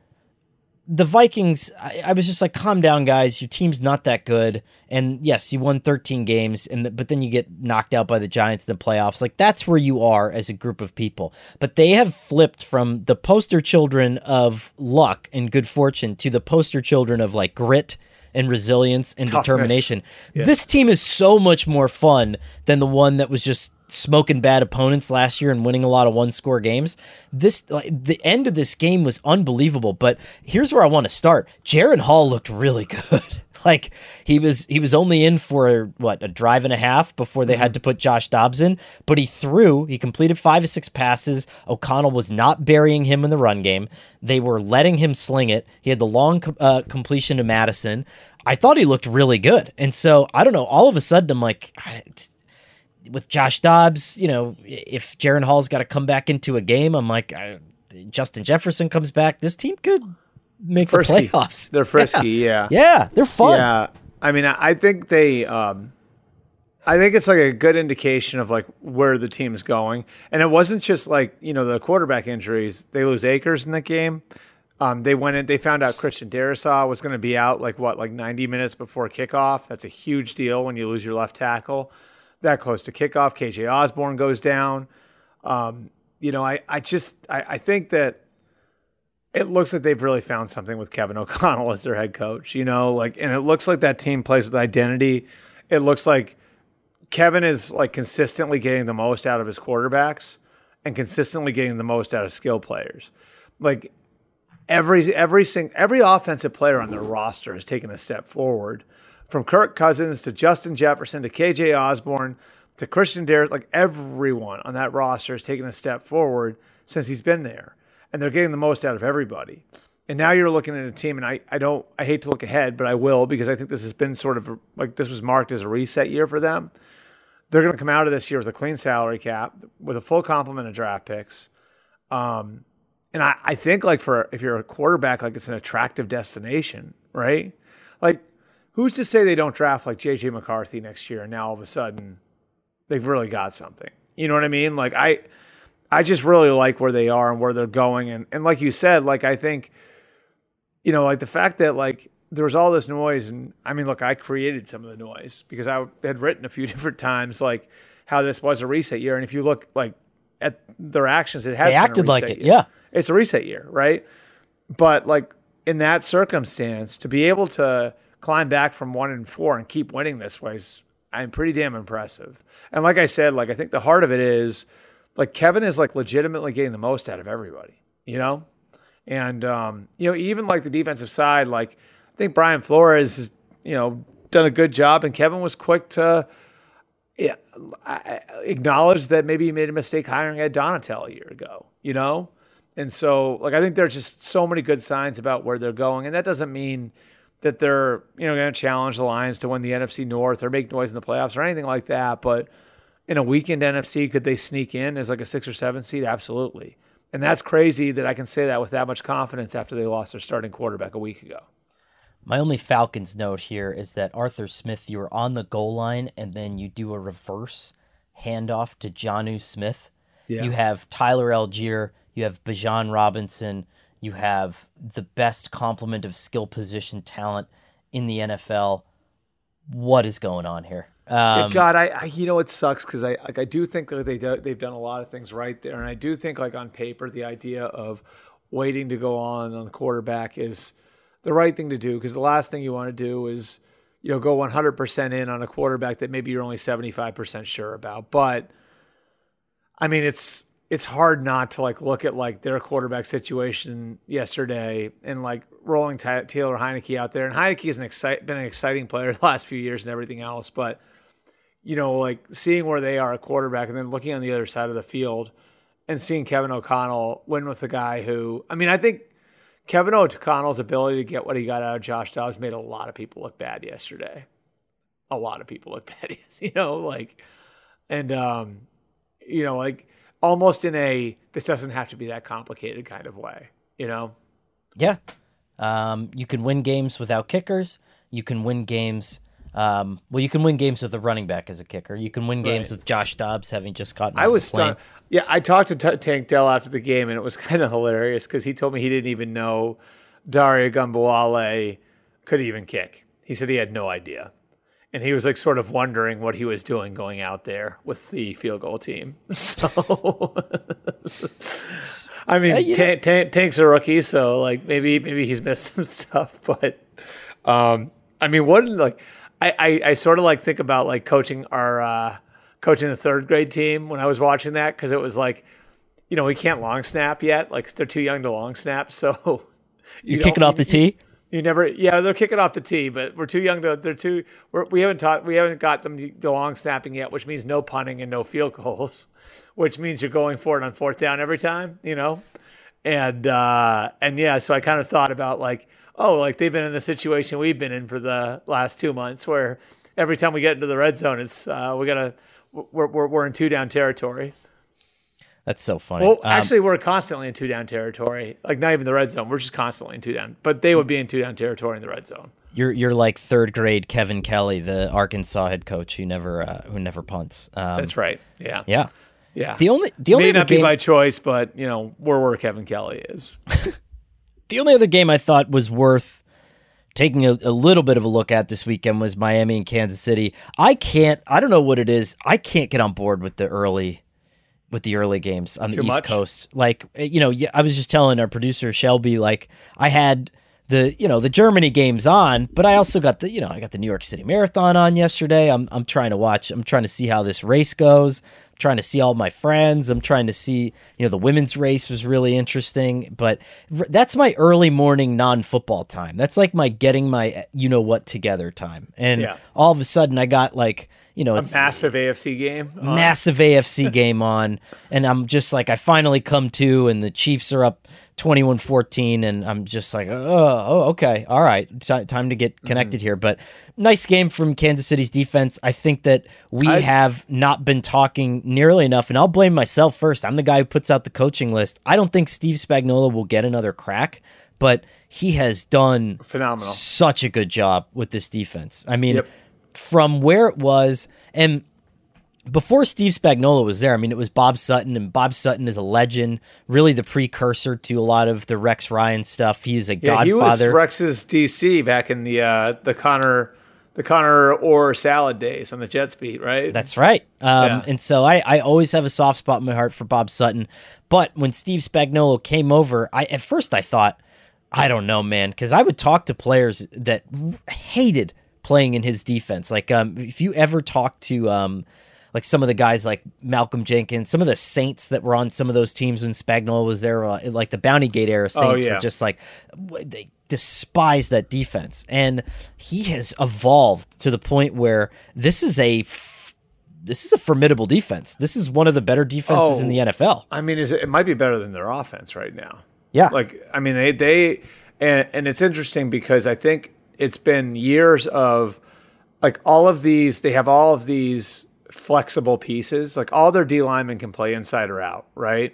the Vikings, I, I was just like, calm down, guys. Your team's not that good. And yes, you won thirteen games, and the, but then you get knocked out by the Giants in the playoffs. Like, that's where you are as a group of people. But they have flipped from the poster children of luck and good fortune to the poster children of like grit and resilience and Toughness. determination. Yeah. This team is so much more fun than the one that was just smoking bad opponents last year and winning a lot of one-score games. This like, the end of this game was unbelievable, but here's where I want to start. Jaren Hall looked really good. Like he was he was only in for what, a drive and a half before they mm-hmm. had to put Josh Dobbs in, but he threw, he completed five or six passes. O'Connell was not burying him in the run game. They were letting him sling it. He had the long uh, completion to Madison. I thought he looked really good. And so, I don't know, all of a sudden I'm like, I, with Josh Dobbs, you know, if Jaren Hall's got to come back into a game, I'm like, I, Justin Jefferson comes back, this team could make Frisky. the playoffs. They're frisky, yeah. yeah. Yeah, they're fun. Yeah. I mean, I think they, um, I think it's like a good indication of like where the team's going. And it wasn't just like, you know, the quarterback injuries. They lose Akers in that game. Um, they went in, they found out Christian Darrisaw was going to be out like what, like ninety minutes before kickoff. That's a huge deal when you lose your left tackle that close to kickoff. K J Osborne goes down. Um, you know, I, I just, I, I think that it looks like they've really found something with Kevin O'Connell as their head coach, you know, like, and it looks like that team plays with identity. It looks like Kevin is like consistently getting the most out of his quarterbacks and consistently getting the most out of skill players. Like every, every sing, every offensive player on their roster has taken a step forward, from Kirk Cousins to Justin Jefferson to K J Osborne to Christian Darrisaw. Like everyone on that roster has taken a step forward since he's been there. And they're getting the most out of everybody. And now you're looking at a team, and I, I don't, I hate to look ahead, but I will, because I think this has been sort of like, this was marked as a reset year for them. They're going to come out of this year with a clean salary cap, with a full complement of draft picks. Um, and I, I think like for, if you're a quarterback, like it's an attractive destination, right? Like who's to say they don't draft like J J McCarthy next year, and now all of a sudden they've really got something, you know what I mean? Like I, I just really like where they are and where they're going. And, and like you said, like, I think, you know, like the fact that like there was all this noise, and I mean, look, I created some of the noise because I had written a few different times, like how this was a reset year. And if you look like at their actions, it has they been acted a like reset it. year. Yeah. It's a reset year. Right. But like in that circumstance, to be able to climb back from one and four and keep winning this way is, I'm pretty damn impressive. And like I said, like, I think the heart of it is, like Kevin is like legitimately getting the most out of everybody, you know? And, um, you know, even like the defensive side, like I think Brian Flores has, you know, done a good job, and Kevin was quick to yeah, acknowledge that maybe he made a mistake hiring Ed Donatel a year ago, you know? And so like, I think there's just so many good signs about where they're going. And that doesn't mean that they're, you know, going to challenge the Lions to win the N F C North or make noise in the playoffs or anything like that. But in a weakened N F C, could they sneak in as like a six or seven seed? Absolutely. And that's crazy that I can say that with that much confidence after they lost their starting quarterback a week ago. My only Falcons note here is that Arthur Smith, you were on the goal line and then you do a reverse handoff to Jonnu Smith. Yeah. You have Tyler Algier, you have Bijan Robinson, you have the best complement of skill position talent in the N F L. What is going on here? Um, yeah, God, I, I you know it sucks because I like I do think that they do, they've done a lot of things right there, and I do think like on paper the idea of waiting to go on on the quarterback is the right thing to do, because the last thing you want to do is, you know, go one hundred percent in on a quarterback that maybe you're only seventy-five percent sure about. But I mean, it's it's hard not to like look at like their quarterback situation yesterday and like rolling t- Taylor Heineke out there. And Heineke has an excite- been an exciting player the last few years and everything else. But, you know, like seeing where they are at quarterback and then looking on the other side of the field and seeing Kevin O'Connell win with a guy who, I mean, I think Kevin O'Connell's ability to get what he got out of Josh Dobbs made a lot of people look bad yesterday. A lot of people look bad, you know, like, and, um, you know, like almost in a, this doesn't have to be that complicated kind of way, you know? Yeah. Um, you can win games without kickers. You can win games. Um, well, you can win games with a running back as a kicker. You can win games Right. with Josh Dobbs having just gotten I off was the plane. stunned. Yeah, I talked to T- Tank Dell after the game, and it was kind of hilarious because he told me he didn't even know Daria Gumbawale could even kick. He said he had no idea. And he was like sort of wondering what he was doing going out there with the field goal team. So, I mean, Uh, you Ta- Ta- Tank's a rookie, so like maybe maybe he's missed some stuff. But um, I mean, what like I, I I sort of like think about like coaching our uh, coaching the third grade team when I was watching that because it was like, you know, we can't long snap yet. Like they're too young to long snap, so You're you kicking don't- off the tee? You never, yeah, they're kicking off the tee, but we're too young to. They're too. We're, we haven't taught. We haven't got them the long snapping yet, which means no punting and no field goals, which means you're going for it on fourth down every time, you know, and uh, and yeah, so I kind of thought about like, oh, like they've been in the situation we've been in for the last two months, where every time we get into the red zone, it's uh, we gotta we're we're, we're in two down territory. That's so funny. Well, Um, actually, we're constantly in two down territory. Like not even the red zone. We're just constantly in two down. But they would be in two down territory in the red zone. You're you're like third grade Kevin Kelly, the Arkansas head coach who never uh, who never punts. Um, That's right. Yeah. Yeah. Yeah. The only the only may other not be game, by choice, but you know, we're where Kevin Kelly is. the only other game I thought was worth taking a, a little bit of a look at this weekend was Miami and Kansas City. I can't. I don't know what it is. I can't get on board with the early. with the early games on the Too East much? Coast. Like, you know, yeah, I was just telling our producer Shelby, like I had the, you know, the Germany games on, but I also got the, you know, I got the New York City Marathon on yesterday. I'm, I'm trying to watch, I'm trying to see how this race goes. I'm trying to see all my friends. I'm trying to see, you know, the women's race was really interesting, but r- that's my early morning non-football time. That's like my getting my, you know what, together time. And Yeah. all of a sudden I got like, you know, A it's massive A F C game. on. massive A F C game on, and I'm just like, I finally come to, and the Chiefs are up twenty-one fourteen, and I'm just like, oh, oh okay, all right, T- time to get connected Mm-hmm. here. But nice game from Kansas City's defense. I think that we I- have not been talking nearly enough, and I'll blame myself first. I'm the guy who puts out the coaching list. I don't think Steve Spagnuolo will get another crack, but he has done Phenomenal. such a good job with this defense. I mean, Yep. from where it was, and before Steve Spagnuolo was there, I mean, it was Bob Sutton, and Bob Sutton is a legend, really the precursor to a lot of the Rex Ryan stuff. He's a Yeah, he was godfather. Rex's D C back in the uh, the Connor the Connor Orr salad days on the Jets beat, right? That's right. Um, Yeah. And so I, I always have a soft spot in my heart for Bob Sutton. But when Steve Spagnuolo came over, I at first I thought, I don't know, man, because I would talk to players that r- hated playing in his defense. Like, um, if you ever talk to um, like some of the guys like Malcolm Jenkins, some of the Saints that were on some of those teams when Spagnuolo was there, uh, like the Bounty Gate era Saints Oh, yeah. were just like, w- they despise that defense. And he has evolved to the point where this is a f- this is a formidable defense. This is one of the better defenses in Oh. the N F L. I mean, is it, it might be better than their offense right now. Yeah. Like, I mean, they, they, and, and it's interesting because I think it's been years of like all of these, they have all of these flexible pieces. Like all their D linemen can play inside or out, right?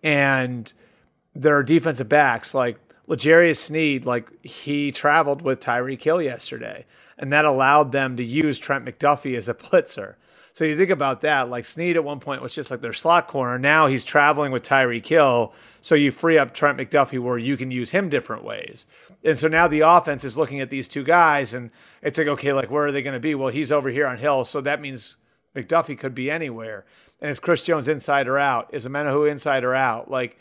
And their defensive backs, like L'Jarius Sneed, like he traveled with Tyreek Hill yesterday, and that allowed them to use Trent McDuffie as a blitzer. So you think about that, like Sneed at one point was just like their slot corner. Now he's traveling with Tyreek Hill, so you free up Trent McDuffie where you can use him different ways. And so now the offense is looking at these two guys, and it's like, okay, like where are they going to be? Well, he's over here on Hill, so that means McDuffie could be anywhere. And is Chris Jones inside or out? Is Amenahu inside or out? Like,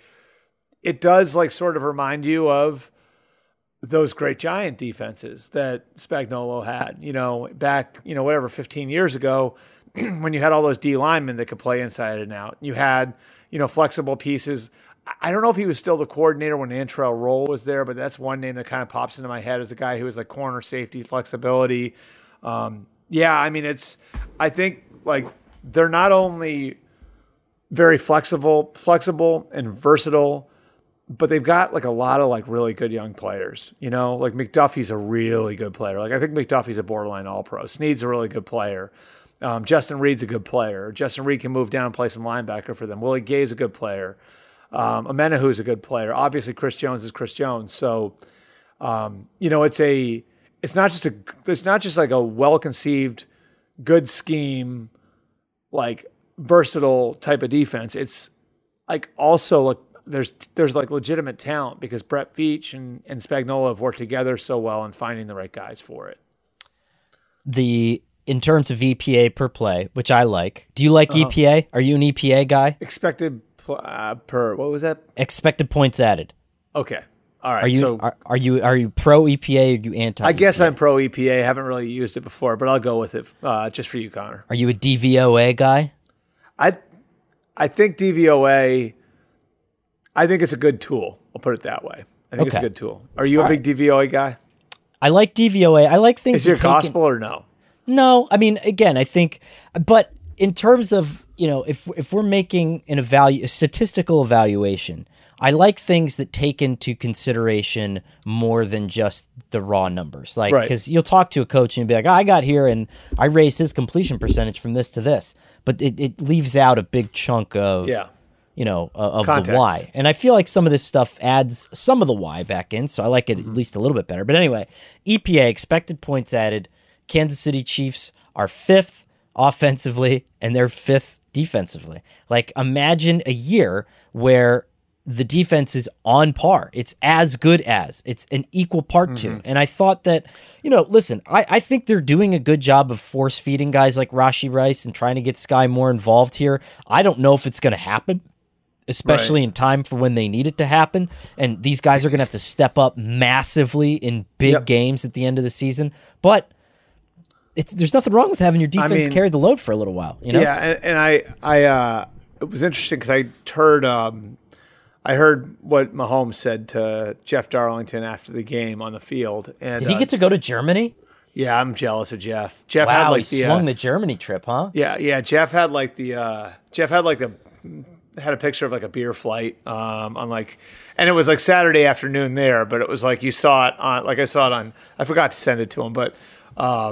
it does like sort of remind you of those great Giant defenses that Spagnuolo had, you know, back, you know, whatever, fifteen years ago, when you had all those D linemen that could play inside and out. You had, you know, flexible pieces. I don't know if he was still the coordinator when Antrell Roll was there, but that's one name that kind of pops into my head as a guy who was like corner safety, flexibility. Um, yeah, I mean, it's, I think like they're not only very flexible, flexible and versatile. But they've got like a lot of like really good young players, you know, like McDuffie's a really good player. Like I think McDuffie's a borderline all pro. Snead's a really good player. Um, Justin Reed's a good player. Justin Reed can move down and play some linebacker for them. Willie Gay's a good player. Um, Amenahu's a good player. Obviously Chris Jones is Chris Jones. So, um, you know, it's a, it's not just a, it's not just like a well-conceived, good scheme, like versatile type of defense. It's like also like, There's there's like legitimate talent because Brett Veach and, and Spagnuolo have worked together so well in finding the right guys for it. The in terms of E P A per play, which I like. Do you like Uh-huh. E P A? Are you an E P A guy? Expected uh, per what was that? Expected points added. Okay, all right. Are you so are, are you are you pro E P A or are you anti? I guess I'm pro E P A. Haven't really used it before, but I'll go with it uh, just for you, Connor. Are you a D V O A guy? I I think D V O A. I think it's a good tool. I'll put it that way. I think Okay. it's a good tool. Are you All a big right. D V O A guy? I like D V O A. I like things. Is your that take in- gospel or no? No, I mean, again, I think, but in terms of, you know, if if we're making an evalu- a statistical evaluation, I like things that take into consideration more than just the raw numbers. Like, Right. because you'll talk to a coach and be like, oh, I got here and I raised his completion percentage from this to this, but it, it leaves out a big chunk of, Yeah. you know, uh, of the Context. why. And I feel like some of this stuff adds some of the why back in, so I like it Mm-hmm. at least a little bit better. But anyway, E P A, expected points added. Kansas City Chiefs are fifth offensively and they're fifth defensively. Like, imagine a year where the defense is on par. It's as good as. It's an equal part Mm-hmm. to. And I thought that, you know, listen, I, I think they're doing a good job of force feeding guys like Rashee Rice and trying to get Sky more involved here. I don't know if it's going to happen, especially Right. in time for when they need it to happen. And these guys are going to have to step up massively in big Yep. games at the end of the season. But it's there's nothing wrong with having your defense mean- carry the load for a little while. You know? Yeah, and, and I, I, uh, it was interesting because I heard, um, I heard what Mahomes said to Jeff Darlington after the game on the field. And Did he uh, get to go to Germany? Yeah, I'm jealous of Jeff. Jeff had Wow, like he the swung uh, the Germany trip, huh? yeah, yeah. Jeff had like the uh, Jeff had like the had a picture of like a beer flight um, on like, and it was like Saturday afternoon there, but it was like you saw it on like I saw it on. I forgot to send it to him, but. Uh,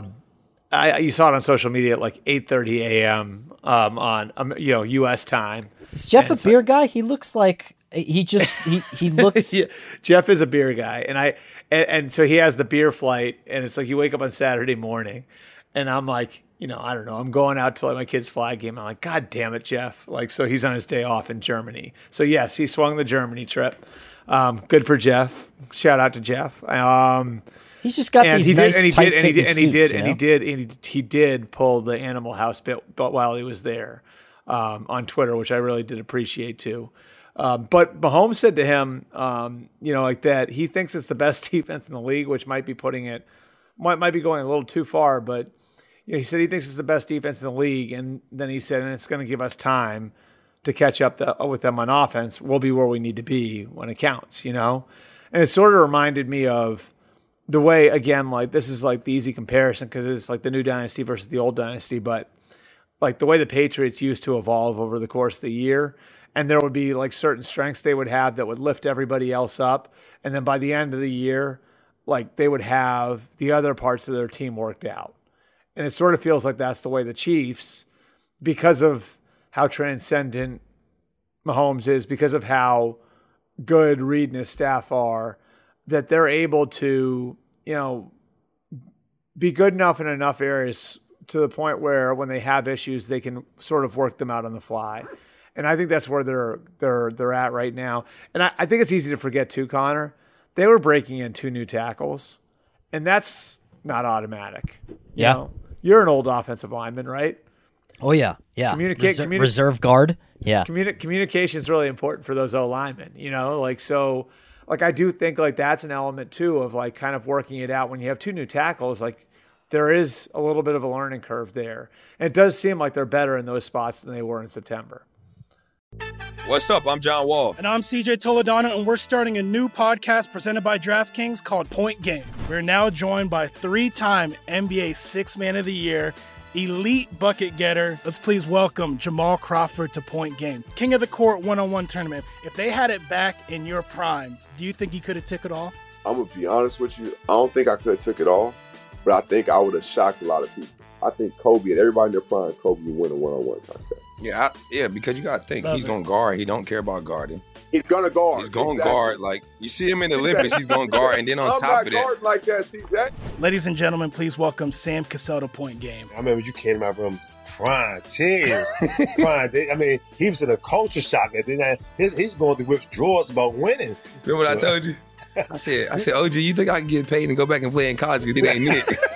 I, you saw it on social media at like eight thirty a.m. Um, on um, you know U S time. Is Jeff And a beer guy? He looks like he just he he looks. Yeah, Jeff is a beer guy, and I and, and so he has the beer flight, and it's like you wake up on Saturday morning, and I'm like, you know, I don't know, I'm going out to like my kid's flag game. I'm like, God damn it, Jeff! Like, so he's on his day off in Germany. So yes, he swung the Germany trip. Um, good for Jeff. Shout out to Jeff. Um, He's just got and these he nice did, and he tight did, and he did, and he suits, did, you and know? he did, and he, he did pull the Animal House bit, but while he was there um, on Twitter, which I really did appreciate too. Uh, but Mahomes said to him, um, you know, like that he thinks it's the best defense in the league, which might be putting it, might might be going a little too far. But you know, he said he thinks it's the best defense in the league, and then he said, and it's going to give us time to catch up the, with them on offense. We'll be where we need to be when it counts, you know. And it sort of reminded me of the way, again, like this is like the easy comparison because it's like the new dynasty versus the old dynasty, but like the way the Patriots used to evolve over the course of the year, and there would be like certain strengths they would have that would lift everybody else up. And then by the end of the year, like they would have the other parts of their team worked out. And it sort of feels like that's the way the Chiefs, because of how transcendent Mahomes is, because of how good Reed and his staff are, that they're able to, you know, be good enough in enough areas to the point where when they have issues, they can sort of work them out on the fly. And I think that's where they're they're they're at right now. And I, I think it's easy to forget too, Connor. They were breaking in two new tackles, and that's not automatic. You Yeah. know? You're an old offensive lineman, right? Oh yeah, yeah. Communicate- Reser- communi- reserve guard. Yeah. Communi- communication is really important for those O linemen, you know, like, so like, I do think like that's an element too, of like kind of working it out when you have two new tackles, like there is a little bit of a learning curve there. And it does seem like they're better in those spots than they were in September. What's up? I'm John Wall. And I'm C J Toledano, and we're starting a new podcast presented by DraftKings called Point Game. We're now joined by three-time N B A Sixth Man of the Year, elite bucket getter. Let's please welcome Jamal Crawford to Point Game. King of the Court one-on-one tournament. If they had it back in your prime, do you think you could have took it all? I'm going to be honest with you. I don't think I could have took it all, but I think I would have shocked a lot of people. I think Kobe and everybody in their prime, Kobe would win a one-on-one contest. Yeah, I, yeah, because you got to think, Love he's going to guard. He don't care about guarding. He's going to guard. He's going to exactly. guard. Like, you see him in the Olympics, he's going to guard. And then on I'm top of that. I'm not guarding like that, C J. Ladies and gentlemen, please welcome Sam Cassell to Point Game. I remember you came to my room crying, tears, crying. I mean, he was in a culture shock. And then his, he's going through withdrawals about winning. Remember what I told you? I said, I said, O G, you think I can get paid and go back and play in college because it ain't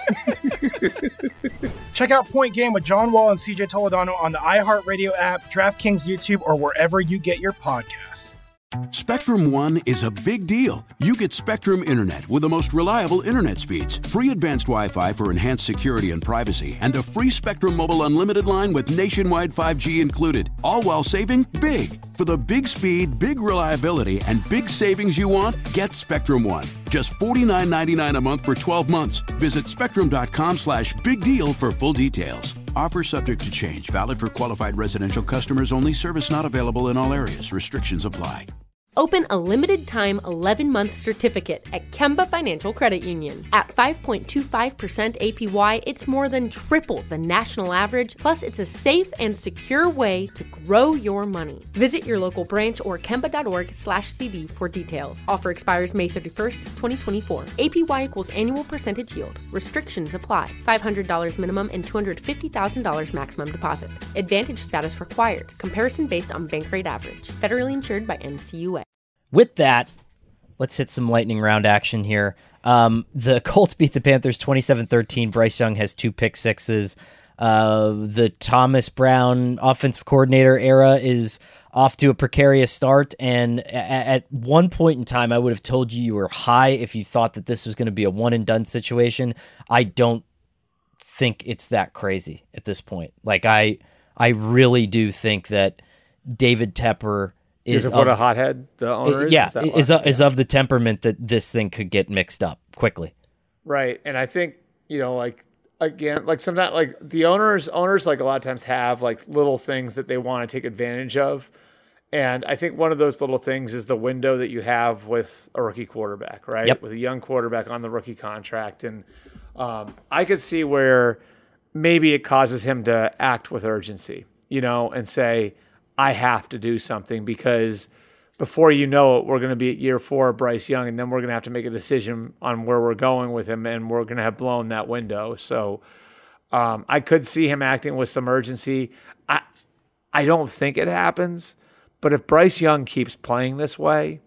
it? Check out Point Game with John Wall and C J Toledano on the iHeartRadio app, DraftKings YouTube, or wherever you get your podcasts. Spectrum One is a big deal. You get Spectrum Internet with the most reliable internet speeds, free advanced Wi-Fi for enhanced security and privacy, and a free Spectrum Mobile Unlimited line with nationwide five G included, all while saving big. For the big speed, big reliability, and big savings you want, get Spectrum One. Just forty-nine ninety-nine a month for twelve months. Visit spectrum.com slash big deal for full details. Offer subject to change. Valid for qualified residential customers only. Service not available in all areas. Restrictions apply. Open a limited-time eleven-month certificate at Kemba Financial Credit Union. At five point two five percent A P Y, it's more than triple the national average, plus it's a safe and secure way to grow your money. Visit your local branch or kemba.org slash CD for details. Offer expires May thirty-first, twenty twenty-four. A P Y equals annual percentage yield. Restrictions apply. five hundred dollars minimum and two hundred fifty thousand dollars maximum deposit. Advantage status required. Comparison based on bank rate average. Federally insured by N C U A. With that, let's hit some lightning round action here. Um, the Colts beat the Panthers twenty-seven thirteen. Bryce Young has two pick sixes. Uh, the Thomas Brown offensive coordinator era is off to a precarious start. And a- at one point in time, I would have told you you were high if you thought that this was going to be a one and done situation. I don't think it's that crazy at this point. Like I, I really do think that David Tepper is what of, a hothead the owner is. yeah, is, that is, why? of, is yeah. of the temperament that this thing could get mixed up quickly. Right. And I think, you know, like, again, like sometimes, like the owners, owners, like a lot of times have like little things that they want to take advantage of. And I think one of those little things is the window that you have with a rookie quarterback, right? Yep. With a young quarterback on the rookie contract. And um, I could see where maybe it causes him to act with urgency, you know, and say, I have to do something because before you know it, we're going to be at year four of Bryce Young, and then we're going to have to make a decision on where we're going with him, and we're going to have blown that window. So um, I could see him acting with some urgency. I I don't think it happens, but if Bryce Young keeps playing this way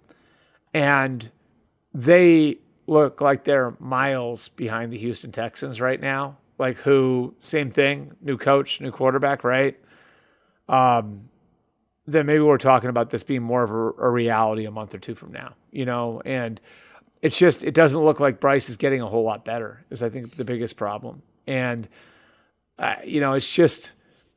and they look like they're miles behind the Houston Texans right now, like who, same thing, new coach, new quarterback, right? Um. Then maybe we're talking about this being more of a, a reality a month or two from now, you know, and it's just, it doesn't look like Bryce is getting a whole lot better is I think the biggest problem. And, uh, you know, it's just,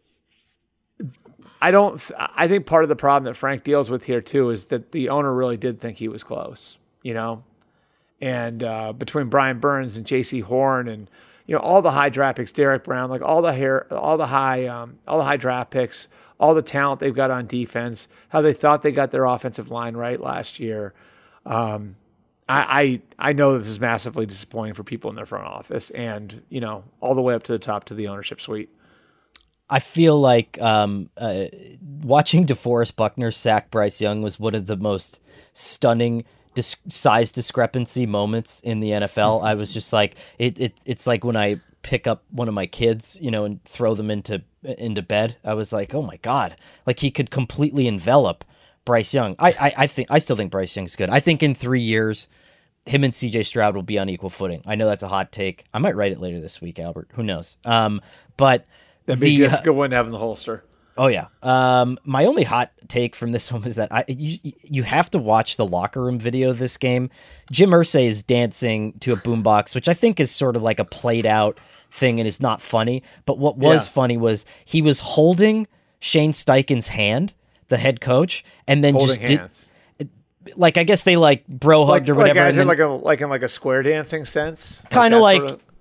I don't, I think part of the problem that Frank deals with here too, is that the owner really did think he was close, you know, and uh, between Brian Burns and J C Horn and, you know, all the high draft picks, Derek Brown, like all the hair, all the high, um, all the high draft picks, all the talent they've got on defense, how they thought they got their offensive line right last year. Um, I, I I know this is massively disappointing for people in their front office and, you know, all the way up to the top to the ownership suite. I feel like um, uh, watching DeForest Buckner sack Bryce Young was one of the most stunning dis- size discrepancy moments in the N F L. I was just like, it, it it's like when I pick up one of my kids, you know, and throw them into into bed. I was like, oh my God, like he could completely envelop Bryce Young. I, I, I think I still think Bryce Young's good. I think in three years, him and C J Stroud will be on equal footing. I know that's a hot take. I might write it later this week, Albert. Who knows? Um, but That'd the, be that's a good one to have in the holster. Oh yeah. Um, my only hot take from this one was that I you, you have to watch the locker room video of this game. Jim Irsay is dancing to a boombox, which I think is sort of like a played out thing and is not funny. But what was yeah. funny was he was holding Shane Steichen's hand, the head coach, and then holding just hands. did like I guess they like bro hugged like, or whatever. Like, and then, like a like in like a square dancing sense. Kind of like, like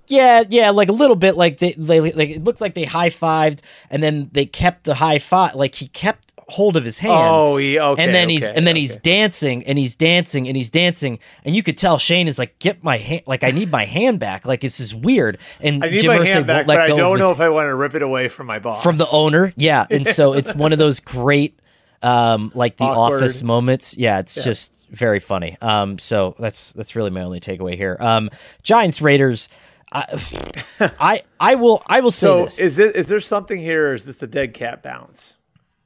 Yeah, yeah, like a little bit. Like they, they like it looked like they high fived, and then they kept the high five. Like he kept hold of his hand. Oh, he, okay. And then he's okay, and then okay. he's dancing and he's dancing and he's dancing, and you could tell Shane is like, get my hand, like I need my hand back. Like this is weird. And I need Jim my Irsay hand back, won't let but I go don't of know his, if I want to rip it away from my boss. from the owner. Yeah, and so it's one of those great, um, like the Awkward. Office moments. Yeah, it's Yeah. just very funny. Um, so that's that's really my only takeaway here. Um, Giants Raiders. I, I I will I will say So this. is it is there something here, or is this the dead cat bounce?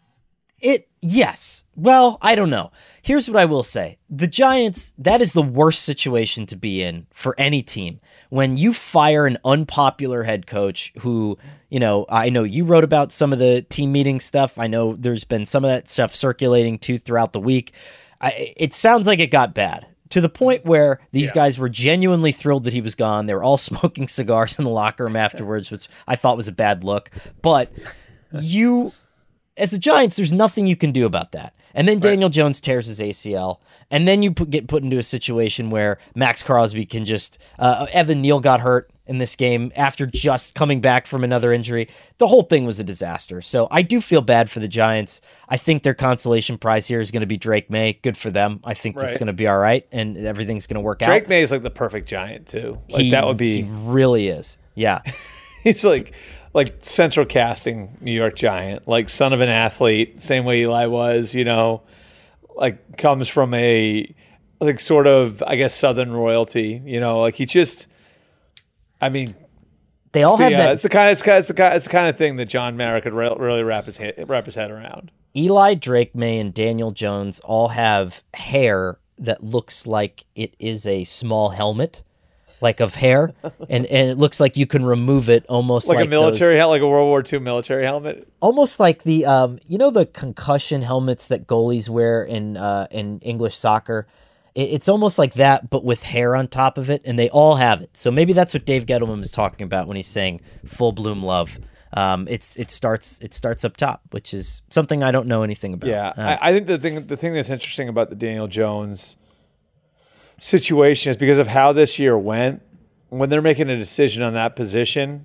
It yes. Well, I don't know. Here's what I will say. The Giants, that is the worst situation to be in for any team. When you fire an unpopular head coach who, you know, I know you wrote about some of the team meeting stuff. I know there's been some of that stuff circulating too throughout the week. I, it sounds like it got bad. To the point where these Yeah. guys were genuinely thrilled that he was gone. They were all smoking cigars in the locker room afterwards, which I thought was a bad look. But you, as the Giants, there's nothing you can do about that. And then Daniel right. Jones tears his A C L. And then you put, get put into a situation where Max Crosby can just... Uh, Evan Neal got hurt in this game after just coming back from another injury. The whole thing was a disaster. So I do feel bad for the Giants. I think their consolation prize here is going to be Drake May. Good for them. I think right. that's going to be all right, and everything's going to work Drake out. Drake May is like the perfect Giant, too. Like he, that would be... He really is. Yeah. He's like... like central casting New York Giant, like son of an athlete, same way Eli was, you know, like comes from a like sort of, I guess, Southern royalty, you know, like he just, I mean, they all see, have uh, that. It's the kind of, it's, kind of, it's, the kind, it's the kind of thing that John Mara could re- really wrap his, head, wrap his head around. Eli, Drake May, and Daniel Jones all have hair that looks like it is a small helmet. Like of hair, and, and it looks like you can remove it almost like, like a military those, helmet, like a World War Two military helmet. Almost like the um, you know, the concussion helmets that goalies wear in uh, in English soccer. It, it's almost like that, but with hair on top of it, and they all have it. So maybe that's what Dave Gettleman was talking about when he's saying full bloom love. Um, it's it starts it starts up top, which is something I don't know anything about. Yeah, uh, I, I think the thing the thing that's interesting about the Daniel Jones situation is because of how this year went. When they're making a decision on that position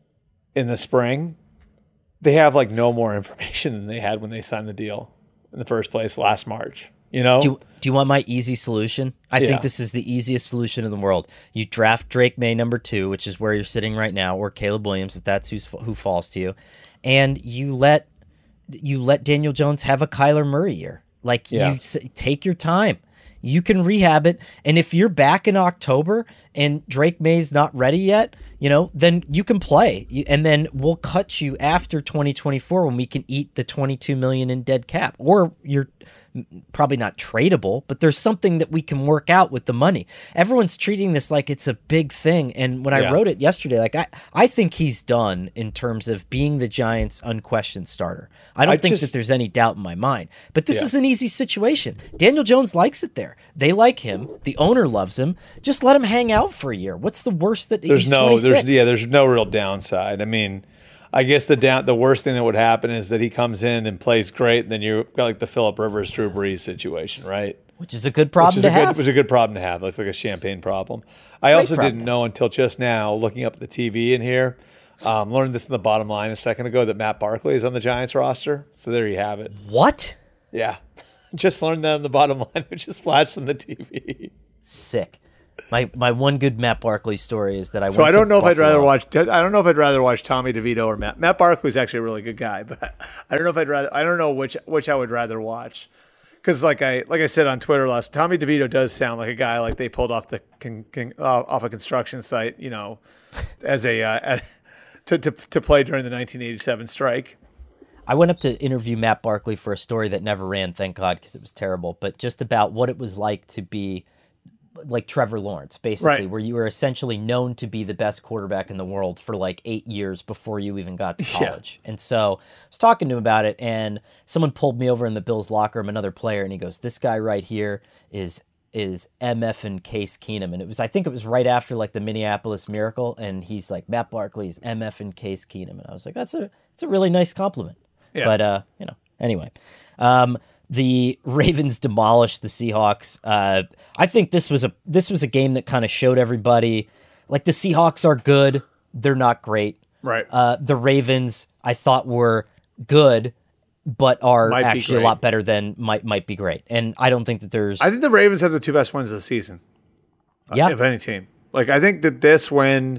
in the spring, they have like no more information than they had when they signed the deal in the first place last March. You know? Do you, do you want my easy solution? I Yeah. think this is the easiest solution in the world. You draft Drake May number two, which is where you're sitting right now, or Caleb Williams, if that's who's, who falls to you, and you let you let Daniel Jones have a Kyler Murray year. Like Yeah. you s- take your time. You can rehab it, and if you're back in October and Drake May's not ready yet, you know, then you can play, You- and then we'll cut you after twenty twenty-four when we can eat the twenty-two million dollars in dead cap, or you're probably not tradable, but there's something that we can work out with the money. Everyone's treating this like it's a big thing, and when Yeah. I wrote it yesterday, like I, I think he's done in terms of being the Giants' unquestioned starter. I don't I think just- that there's any doubt in my mind, but this Yeah. is an easy situation. Daniel Jones likes it there. They like him. The owner loves him. Just let him hang out for a year. What's the worst that There's he's no, twenty-six? there's yeah, there's no real downside. I mean, I guess the down, the worst thing that would happen is that he comes in and plays great, and then you've got like the Phillip Rivers, Drew Brees situation, right? Which is a good problem which is to a good, have. Which is a good problem to have. It's like a champagne problem. I Great also problem. didn't know until just now, looking up at the T V in here, um, learned this in the bottom line a second ago, that Matt Barkley is on the Giants roster. So there you have it. What? Yeah. Just learned that in the bottom line, which just flashed on the T V. Sick. My my one good Matt Barkley story is that I So went I don't to know if I'd Buffalo. rather watch. I don't know if I'd rather watch Tommy DeVito or Matt. Matt Barkley is actually a really good guy, but I don't know if I'd rather. I don't know which which I would rather watch, because like I like I said on Twitter last, Tommy DeVito does sound like a guy like they pulled off the con, con, uh, off a construction site, you know, as a uh, as, to to to play during the nineteen eighty-seven strike. I went up to interview Matt Barkley for a story that never ran, thank God, because it was terrible, but just about what it was like to be like Trevor Lawrence, basically, Right. where you were essentially known to be the best quarterback in the world for like eight years before you even got to Yeah. college. And so I was talking to him about it, and someone pulled me over in the Bills locker room, another player, and he goes, "This guy right here is is M F and Case Keenum." And it was, I think it was right after like the Minneapolis Miracle, and he's like, Matt Barkley's M F and Case Keenum. And I was like, that's a it's a really nice compliment. Yeah. But uh, you know, anyway. Um The Ravens demolished the Seahawks. Uh, I think this was a this was a game that kind of showed everybody, Like the Seahawks are good. They're not great. Right. Uh, the Ravens, I thought were good, but are Might be actually a great. lot better than might might be great. And I don't think that there's. I think the Ravens have the two best wins of the season. uh, Yeah. Of any team. Like, I think that this win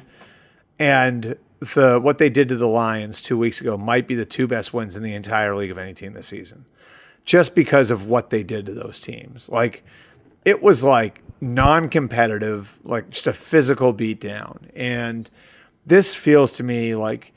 and the what they did to the Lions two weeks ago might be the two best wins in the entire league of any team this season. Just because of what they did to those teams. Like, it was like non-competitive, like just a physical beatdown. And this feels to me like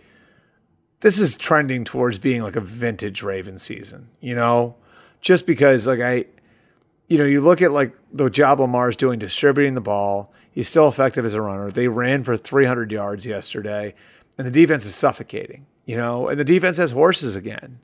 this is trending towards being like a vintage Ravens season, you know, just because like I, you know, you look at like the job Lamar's doing distributing the ball. He's still effective as a runner. They ran for three hundred yards yesterday, and the defense is suffocating, you know, and the defense has horses again.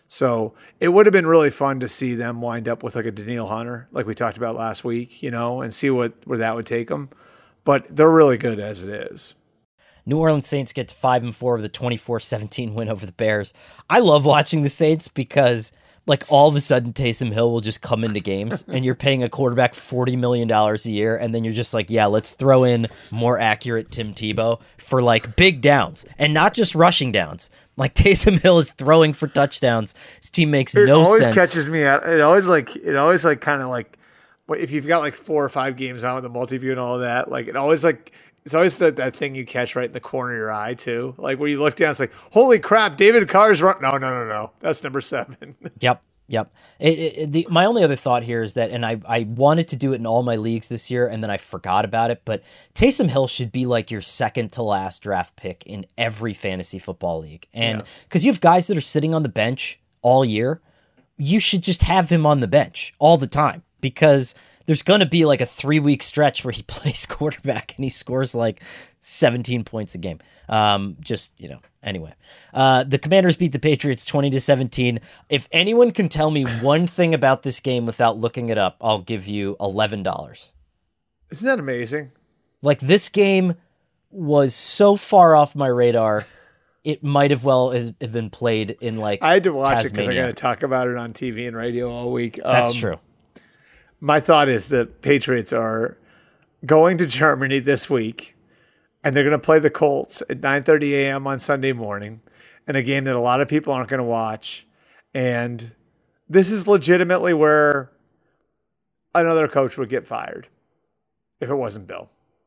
So it would have been really fun to see them wind up with like a Danielle Hunter, like we talked about last week, you know, and see what where that would take them. But they're really good as it is. New Orleans Saints get to five and four with a twenty-four seventeen win over the Bears. I love watching the Saints because, like, all of a sudden Taysom Hill will just come into games and you're paying a quarterback forty million dollars a year. And then you're just like, yeah, let's throw in more accurate Tim Tebow for like big downs and not just rushing downs. Like Taysom Hill is throwing for touchdowns. His team makes It no always sense. catches me out. It always like, it always like kind of like, if you've got like four or five games on with the multi-view and all of that, like it always like, it's always that, that thing you catch right in the corner of your eye too. Like where you look down, it's like, holy crap, David Carr's run. No, no, no, no. That's number seven. Yep. Yep. It, it, the, my only other thought here is that, and I, I wanted to do it in all my leagues this year, and then I forgot about it, but Taysom Hill should be like your second to last draft pick in every fantasy football league. And because you have guys that are sitting on the bench all year, you should just have him on the bench all the time because there's going to be like a three week stretch where he plays quarterback and he scores like seventeen points a game. Um, just, you know, anyway, uh, the Commanders beat the Patriots twenty to seventeen. If anyone can tell me one thing about this game without looking it up, I'll give you eleven dollars. Isn't that amazing? Like this game was so far off my radar. It might have well have been played in like I had to watch it because I Tasmania. got to talk about it on T V and radio all week. That's Um, true. My thought is the Patriots are going to Germany this week, and they're going to play the Colts at nine thirty a.m. on Sunday morning, in a game that a lot of people aren't going to watch. And this is legitimately where another coach would get fired if it wasn't Bill.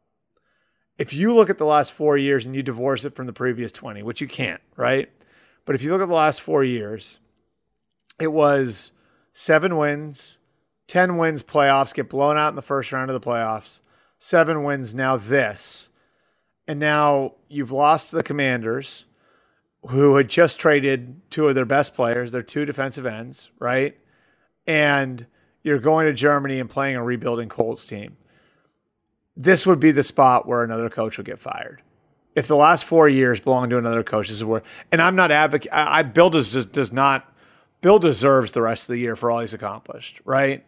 If you look at the last four years and you divorce it from the previous twenty, which you can't, right? But if you look at the last four years, it was seven wins, ten wins playoffs, get blown out in the first round of the playoffs, seven wins now this. And now you've lost the Commanders, who had just traded two of their best players, their two defensive ends, right? And you're going to Germany and playing a rebuilding Colts team. This would be the spot where another coach would get fired. If the last four years belong to another coach, this is where, and I'm not advocate. I, I Bill does, does does not. Bill deserves the rest of the year for all he's accomplished, right?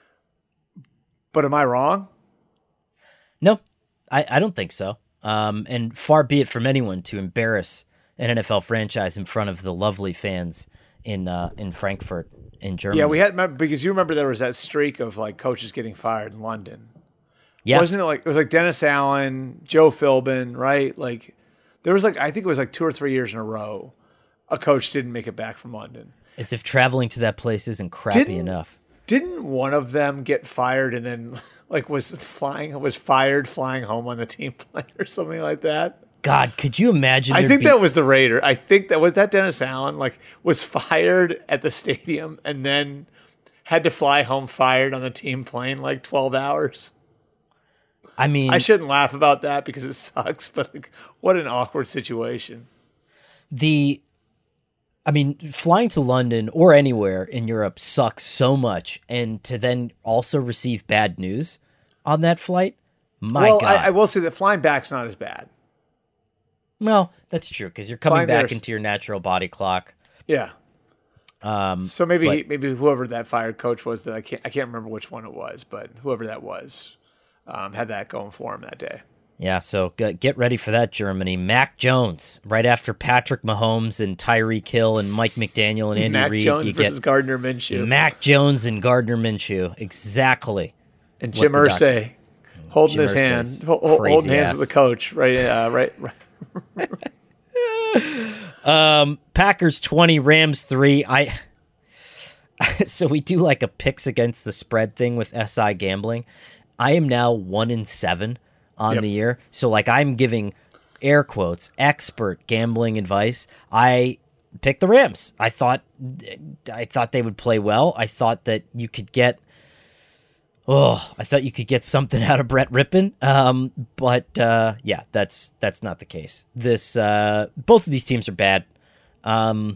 But am I wrong? No, I, I don't think so. Um, and far be it from anyone to embarrass an N F L franchise in front of the lovely fans in uh, in Frankfurt in Germany. Yeah, we had because you remember there was that streak of like coaches getting fired in London. Yeah. Wasn't it like it was like Dennis Allen, Joe Philbin, right? Like there was like I think it was like two or three years in a row, a coach didn't make it back from London. As if traveling to that place isn't crappy Didn't- enough. Didn't one of them get fired and then like was flying was fired flying home on the team plane or something like that? God, could you imagine? I there'd think be- that was the Raider. I think that was that Dennis Allen like was fired at the stadium and then had to fly home fired on the team plane like twelve hours. I mean, I shouldn't laugh about that because it sucks, but like, what an awkward situation. the I mean, flying to London or anywhere in Europe sucks so much, and to then also receive bad news on that flight, my well, God. I, I will say that flying back's not as bad. Well, that's true because you're coming Flying back there's- into your natural body clock. Yeah. Um, So maybe but- he, maybe whoever that fired coach was that I can't I can't remember which one it was, but whoever that was um, had that going for him that day. Yeah, so g- get ready for that, Germany. Mac Jones, right after Patrick Mahomes and Tyreek Hill and Mike McDaniel and Andy Mac Reid, Jones you versus get Gardner Minshew Mac Jones and Gardner Minshew. Exactly. and what Jim the doc- Irsay. holding Jim his hand, Irsay's ho- ho- crazy holding hands ass. with the coach, right? Uh, right, right. Um, Packers twenty, Rams three. I so we do like a picks against the spread thing with S I Gambling. I am now one in seven on Yep. the year. So like I'm giving air quotes expert gambling advice. I picked the Rams. I thought I thought they would play well. I thought that you could get oh, I thought you could get something out of Brett Rippon. Um, but uh, yeah, that's that's not the case. This uh, both of these teams are bad. Um,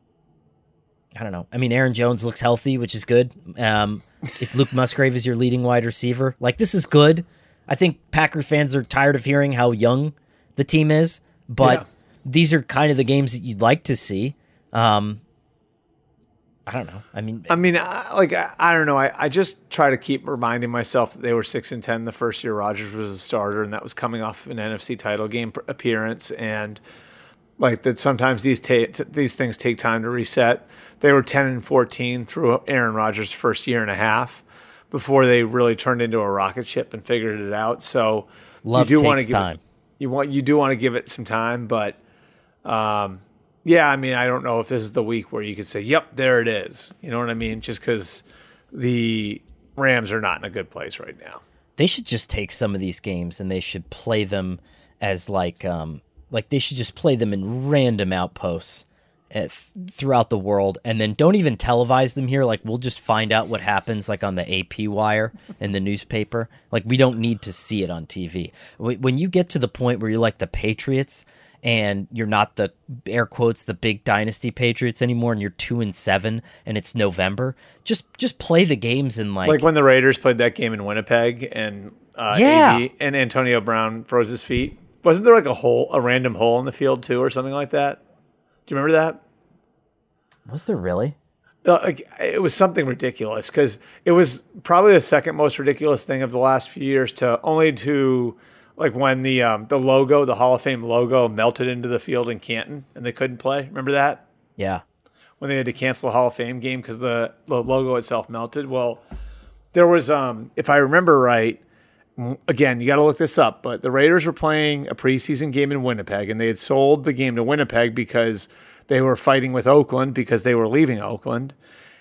I don't know. I mean, Aaron Jones looks healthy, which is good. Um, if Luke Musgrave is your leading wide receiver, like this is good. I think Packer fans are tired of hearing how young the team is, but Yeah. these are kind of the games that you'd like to see. Um, I don't know. I mean, I mean, I, like I, I don't know. I, I just try to keep reminding myself that they were six and ten the first year Rodgers was a starter, and that was coming off an N F C title game pr- appearance, and like that sometimes these ta- t- these things take time to reset. They were ten and fourteen through Aaron Rodgers' first year and a half before they really turned into a rocket ship and figured it out. So love you do want to takes give time. It, you want you do want to give it some time, but. Um, Yeah, I mean, I don't know if this is the week where you could say, yep, there it is. You know what I mean? Just because the Rams are not in a good place right now. They should just take some of these games and they should play them as like, um, like they should just play them in random outposts at, throughout the world, and then don't even televise them here. Like we'll just find out what happens, like on the A P wire in the newspaper. Like we don't need to see it on T V. When you get to the point where you're like the Patriots, and you're not the air quotes the big dynasty Patriots anymore, and you're two and seven, and it's November. Just just play the games and like like when the Raiders played that game in Winnipeg, and uh, Yeah. A B and Antonio Brown froze his feet. Wasn't there like a hole, a random hole in the field too, or something like that? Do you remember that? Was there really? Uh, like, it was something ridiculous because it was probably the second most ridiculous thing of the last few years to only to. Like when the um, the logo, the Hall of Fame logo, melted into the field in Canton and they couldn't play. Remember that? Yeah. When they had to cancel the Hall of Fame game because the, the logo itself melted. Well, there was, um, if I remember right, again, you got to look this up, but the Raiders were playing a preseason game in Winnipeg, and they had sold the game to Winnipeg because they were fighting with Oakland because they were leaving Oakland.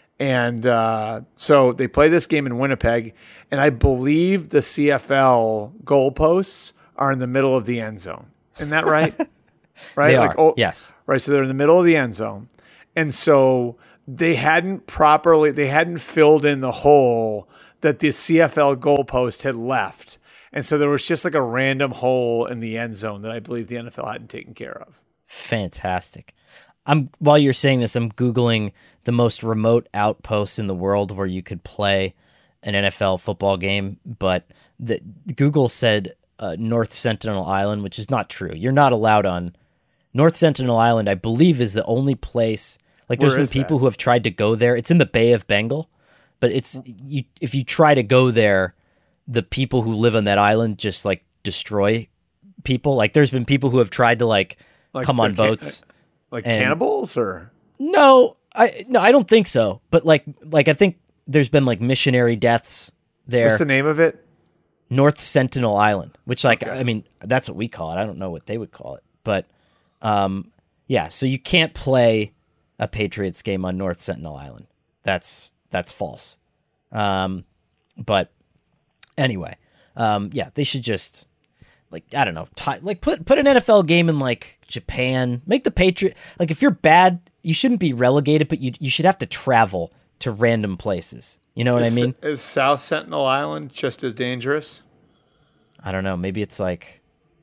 And uh, so they play this game in Winnipeg, and I believe the C F L goalposts are in the middle of the end zone. Isn't that right? Right? They like, are. oh, Yes. Right. So they're in the middle of the end zone. And so they hadn't properly, they hadn't filled in the hole that the C F L goalpost had left. And so there was just like a random hole in the end zone that I believe the N F L hadn't taken care of. Fantastic. I'm while you're saying this, I'm Googling the most remote outposts in the world where you could play an N F L football game, but the, Google said uh, North Sentinel Island, which is not true. You're not allowed on North Sentinel Island. I believe is the only place. Like there's Where been is people that? who have tried to go there. It's in the Bay of Bengal, but it's you. If you try to go there, the people who live on that island just like destroy people. Like there's been people who have tried to like, Like come on they're can- boats. Like And- cannibals or? No, I no, I don't think so. But like, like I think there's been like missionary deaths there. What's the name of it? North Sentinel Island, which like I mean that's what we call it. I don't know what they would call it, but um, yeah. So you can't play a Patriots game on North Sentinel Island. That's that's false. Um, but anyway, um, yeah, they should just. Like, I don't know, tie, like put put an N F L game in like Japan. Make the Patriot like if you're bad, you shouldn't be relegated, but you you should have to travel to random places. You know what is, I mean? Is South Sentinel Island just as dangerous? I don't know. Maybe it's like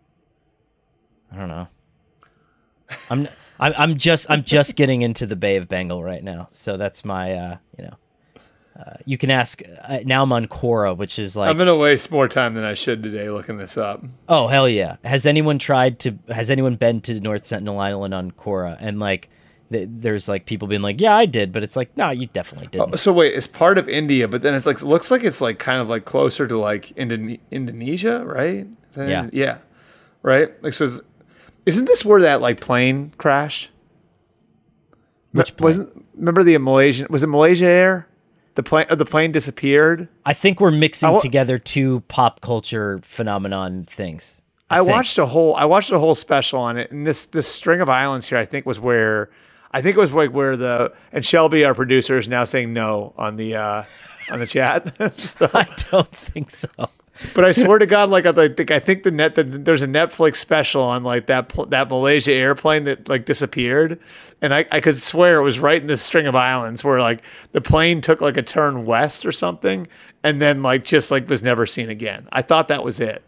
I don't know. I'm I'm I'm just I'm just getting into the Bay of Bengal right now, so that's my uh, you know. Uh, you can ask. Uh, now I'm on Quora, which is like I'm going to waste more time than I should today looking this up. oh hell yeah! Has anyone tried to? Has anyone been to North Sentinel Island on Quora? And like, th- there's like people being like, yeah, I did, but it's like, no, you definitely didn't. Oh, so wait, it's part of India, but then it's like looks like it's like kind of like closer to like Indone- Indonesia, right? Then, Yeah. yeah, right. Like so, is, isn't this where that like plane crashed? Which M- wasn't remember the Malaysian? Was it Malaysia Air? The plane, the plane disappeared. I think we're mixing w- together two pop culture phenomenon things. I, I watched a whole, I watched a whole special on it, and this this string of islands here, I think was where, I think it was like where the and Shelby, our producer, is now saying no on the uh, on the chat. So, I don't think so. But I swear to God, like I think I think the net that there's a Netflix special on like that that Malaysia airplane that like disappeared, and I, I could swear it was right in this string of islands where like the plane took like a turn west or something, and then like just like was never seen again. I thought that was it,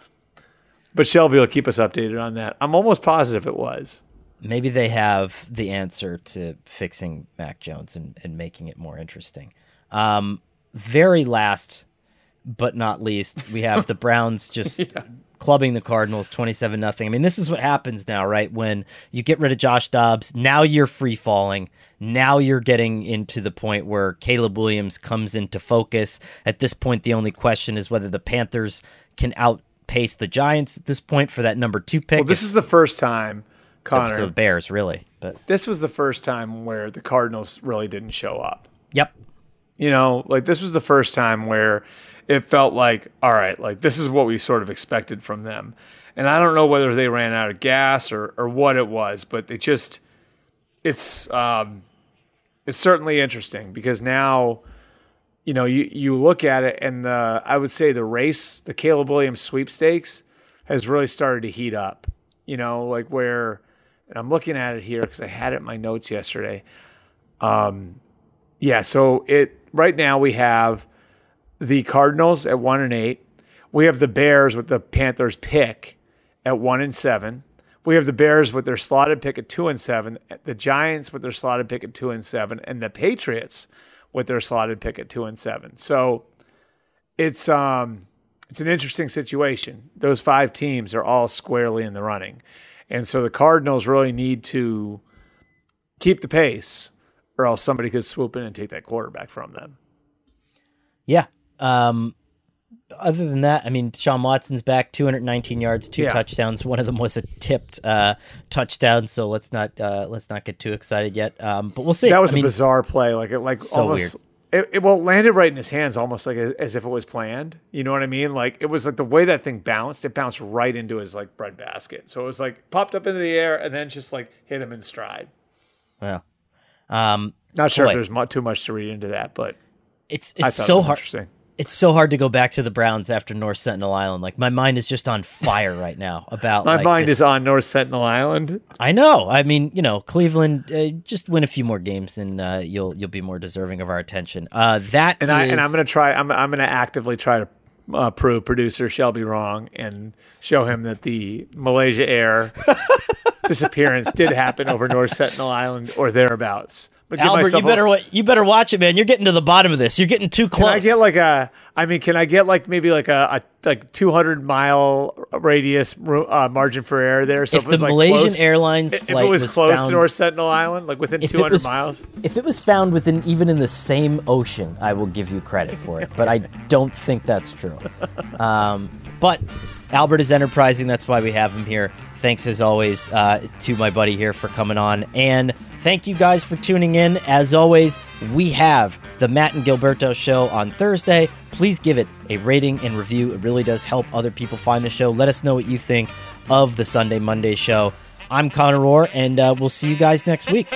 but Shelby will keep us updated on that. I'm almost positive it was. Maybe they have the answer to fixing Mac Jones and, and making it more interesting. Um, very last. But not least, we have the Browns just yeah. clubbing the Cardinals twenty-seven nothing. I mean, this is what happens now, right? When you get rid of Josh Dobbs, now you're free falling. Now you're getting into the point where Caleb Williams comes into focus. At this point, the only question is whether the Panthers can outpace the Giants at this point for that number two pick. Well, this is the first time, Connor. The Bears, really. But this was the first time where the Cardinals really didn't show up. Yep. You know, like this was the first time where it felt like, all right, like this is what we sort of expected from them. And I don't know whether they ran out of gas or, or what it was, but it just, it's, um, it's certainly interesting because now, you know, you, you look at it and the, I would say the race, the Caleb Williams sweepstakes has really started to heat up, you know, like where, and I'm looking at it here because I had it in my notes yesterday. Um, yeah. So it, right now we have the Cardinals at one and eight. We have the Bears with the Panthers pick at one and seven. We have the Bears with their slotted pick at two and seven. The Giants with their slotted pick at two and seven, and the Patriots with their slotted pick at two and seven. So it's um it's an interesting situation. Those five teams are all squarely in the running, and so the Cardinals really need to keep the pace, or else somebody could swoop in and take that quarterback from them. Yeah. Um, other than that, I mean, Deshaun Watson's back, two hundred nineteen yards, two yeah. touchdowns. One of them was a tipped uh, touchdown, so let's not uh, let's not get too excited yet. Um, but we'll see. That was I a mean, bizarre play, like it, like so almost. Weird. It, it well landed right in his hands, almost like a, as if it was planned. You know what I mean? Like it was like the way that thing bounced. It bounced right into his like breadbasket. So it was like popped up into the air and then just like hit him in stride. Yeah. Um, Not sure boy. if there's mu- too much to read into that, but it's I it's thought so it was hard. Interesting. It's so hard to go back to the Browns after North Sentinel Island. Like my mind is just on fire right now about my like, mind this. is on North Sentinel Island. I know. I mean, you know, Cleveland, uh, just win a few more games and uh, you'll you'll be more deserving of our attention. Uh, that and is... I and I'm gonna try. I'm I'm gonna actively try to uh, prove producer Shelby wrong and show him that the Malaysia Air disappearance did happen over North Sentinel Island or thereabouts. But Albert, you better a, you better watch it, man. You're getting to the bottom of this. You're getting too close. Can I get like a? I mean, can I get like maybe like a, a like two hundred mile radius uh, margin for error there? So if, if it was the like Malaysian close, Airlines if flight it was, was close found, to North Sentinel Island, like within two hundred was, miles. If it was found within even in the same ocean, I will give you credit for it. But I don't think that's true. Um, but Albert is enterprising. That's why we have him here. Thanks as always uh, to my buddy here for coming on. And thank you guys for tuning in. As always, we have the Matt and Gilberto show on Thursday. Please give it a rating and review. It really does help other people find the show. Let us know what you think of the Sunday Monday show. I'm Connor Orr, and uh, we'll see you guys next week.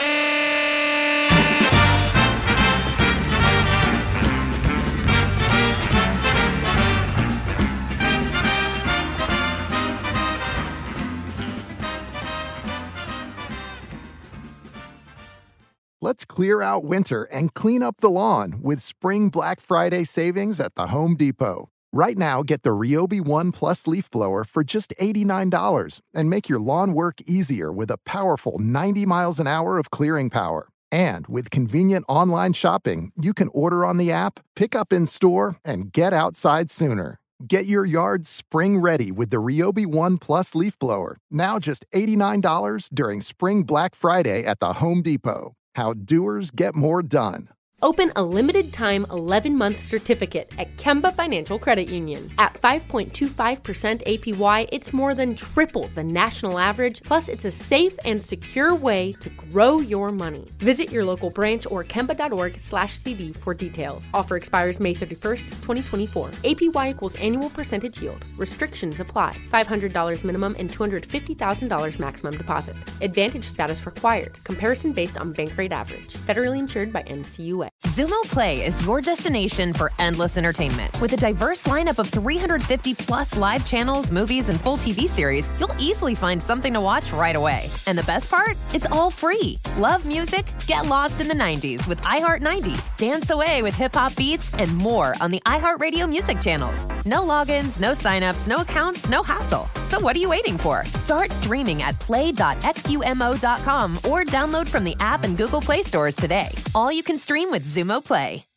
Let's clear out winter and clean up the lawn with spring Black Friday savings at the Home Depot. Right now, get the Ryobi One Plus leaf blower for just eighty-nine dollars and make your lawn work easier with a powerful ninety miles an hour of clearing power. And with convenient online shopping, you can order on the app, pick up in store, and get outside sooner. Get your yard spring ready with the Ryobi One Plus leaf blower, now just eighty-nine dollars during spring Black Friday at the Home Depot. How doers get more done. Open a limited-time eleven-month certificate at Kemba Financial Credit Union. At five point two five percent A P Y, it's more than triple the national average, plus it's a safe and secure way to grow your money. Visit your local branch or kemba.org slash CD for details. Offer expires May thirty-first, twenty twenty-four. A P Y equals annual percentage yield. Restrictions apply. five hundred dollars minimum and two hundred fifty thousand dollars maximum deposit. Advantage status required. Comparison based on bank rate average. Federally insured by N C U A. Xumo Play is your destination for endless entertainment. With a diverse lineup of three hundred fifty plus live channels, movies, and full T V series, you'll easily find something to watch right away. And the best part? It's all free. Love music? Get lost in the nineties with iHeart nineties, dance away with hip-hop beats, and more on the iHeartRadio music channels. No logins, no signups, no accounts, no hassle. So what are you waiting for? Start streaming at play dot xumo dot com or download from the app and Google Play stores today. All you can stream with Xumo Play.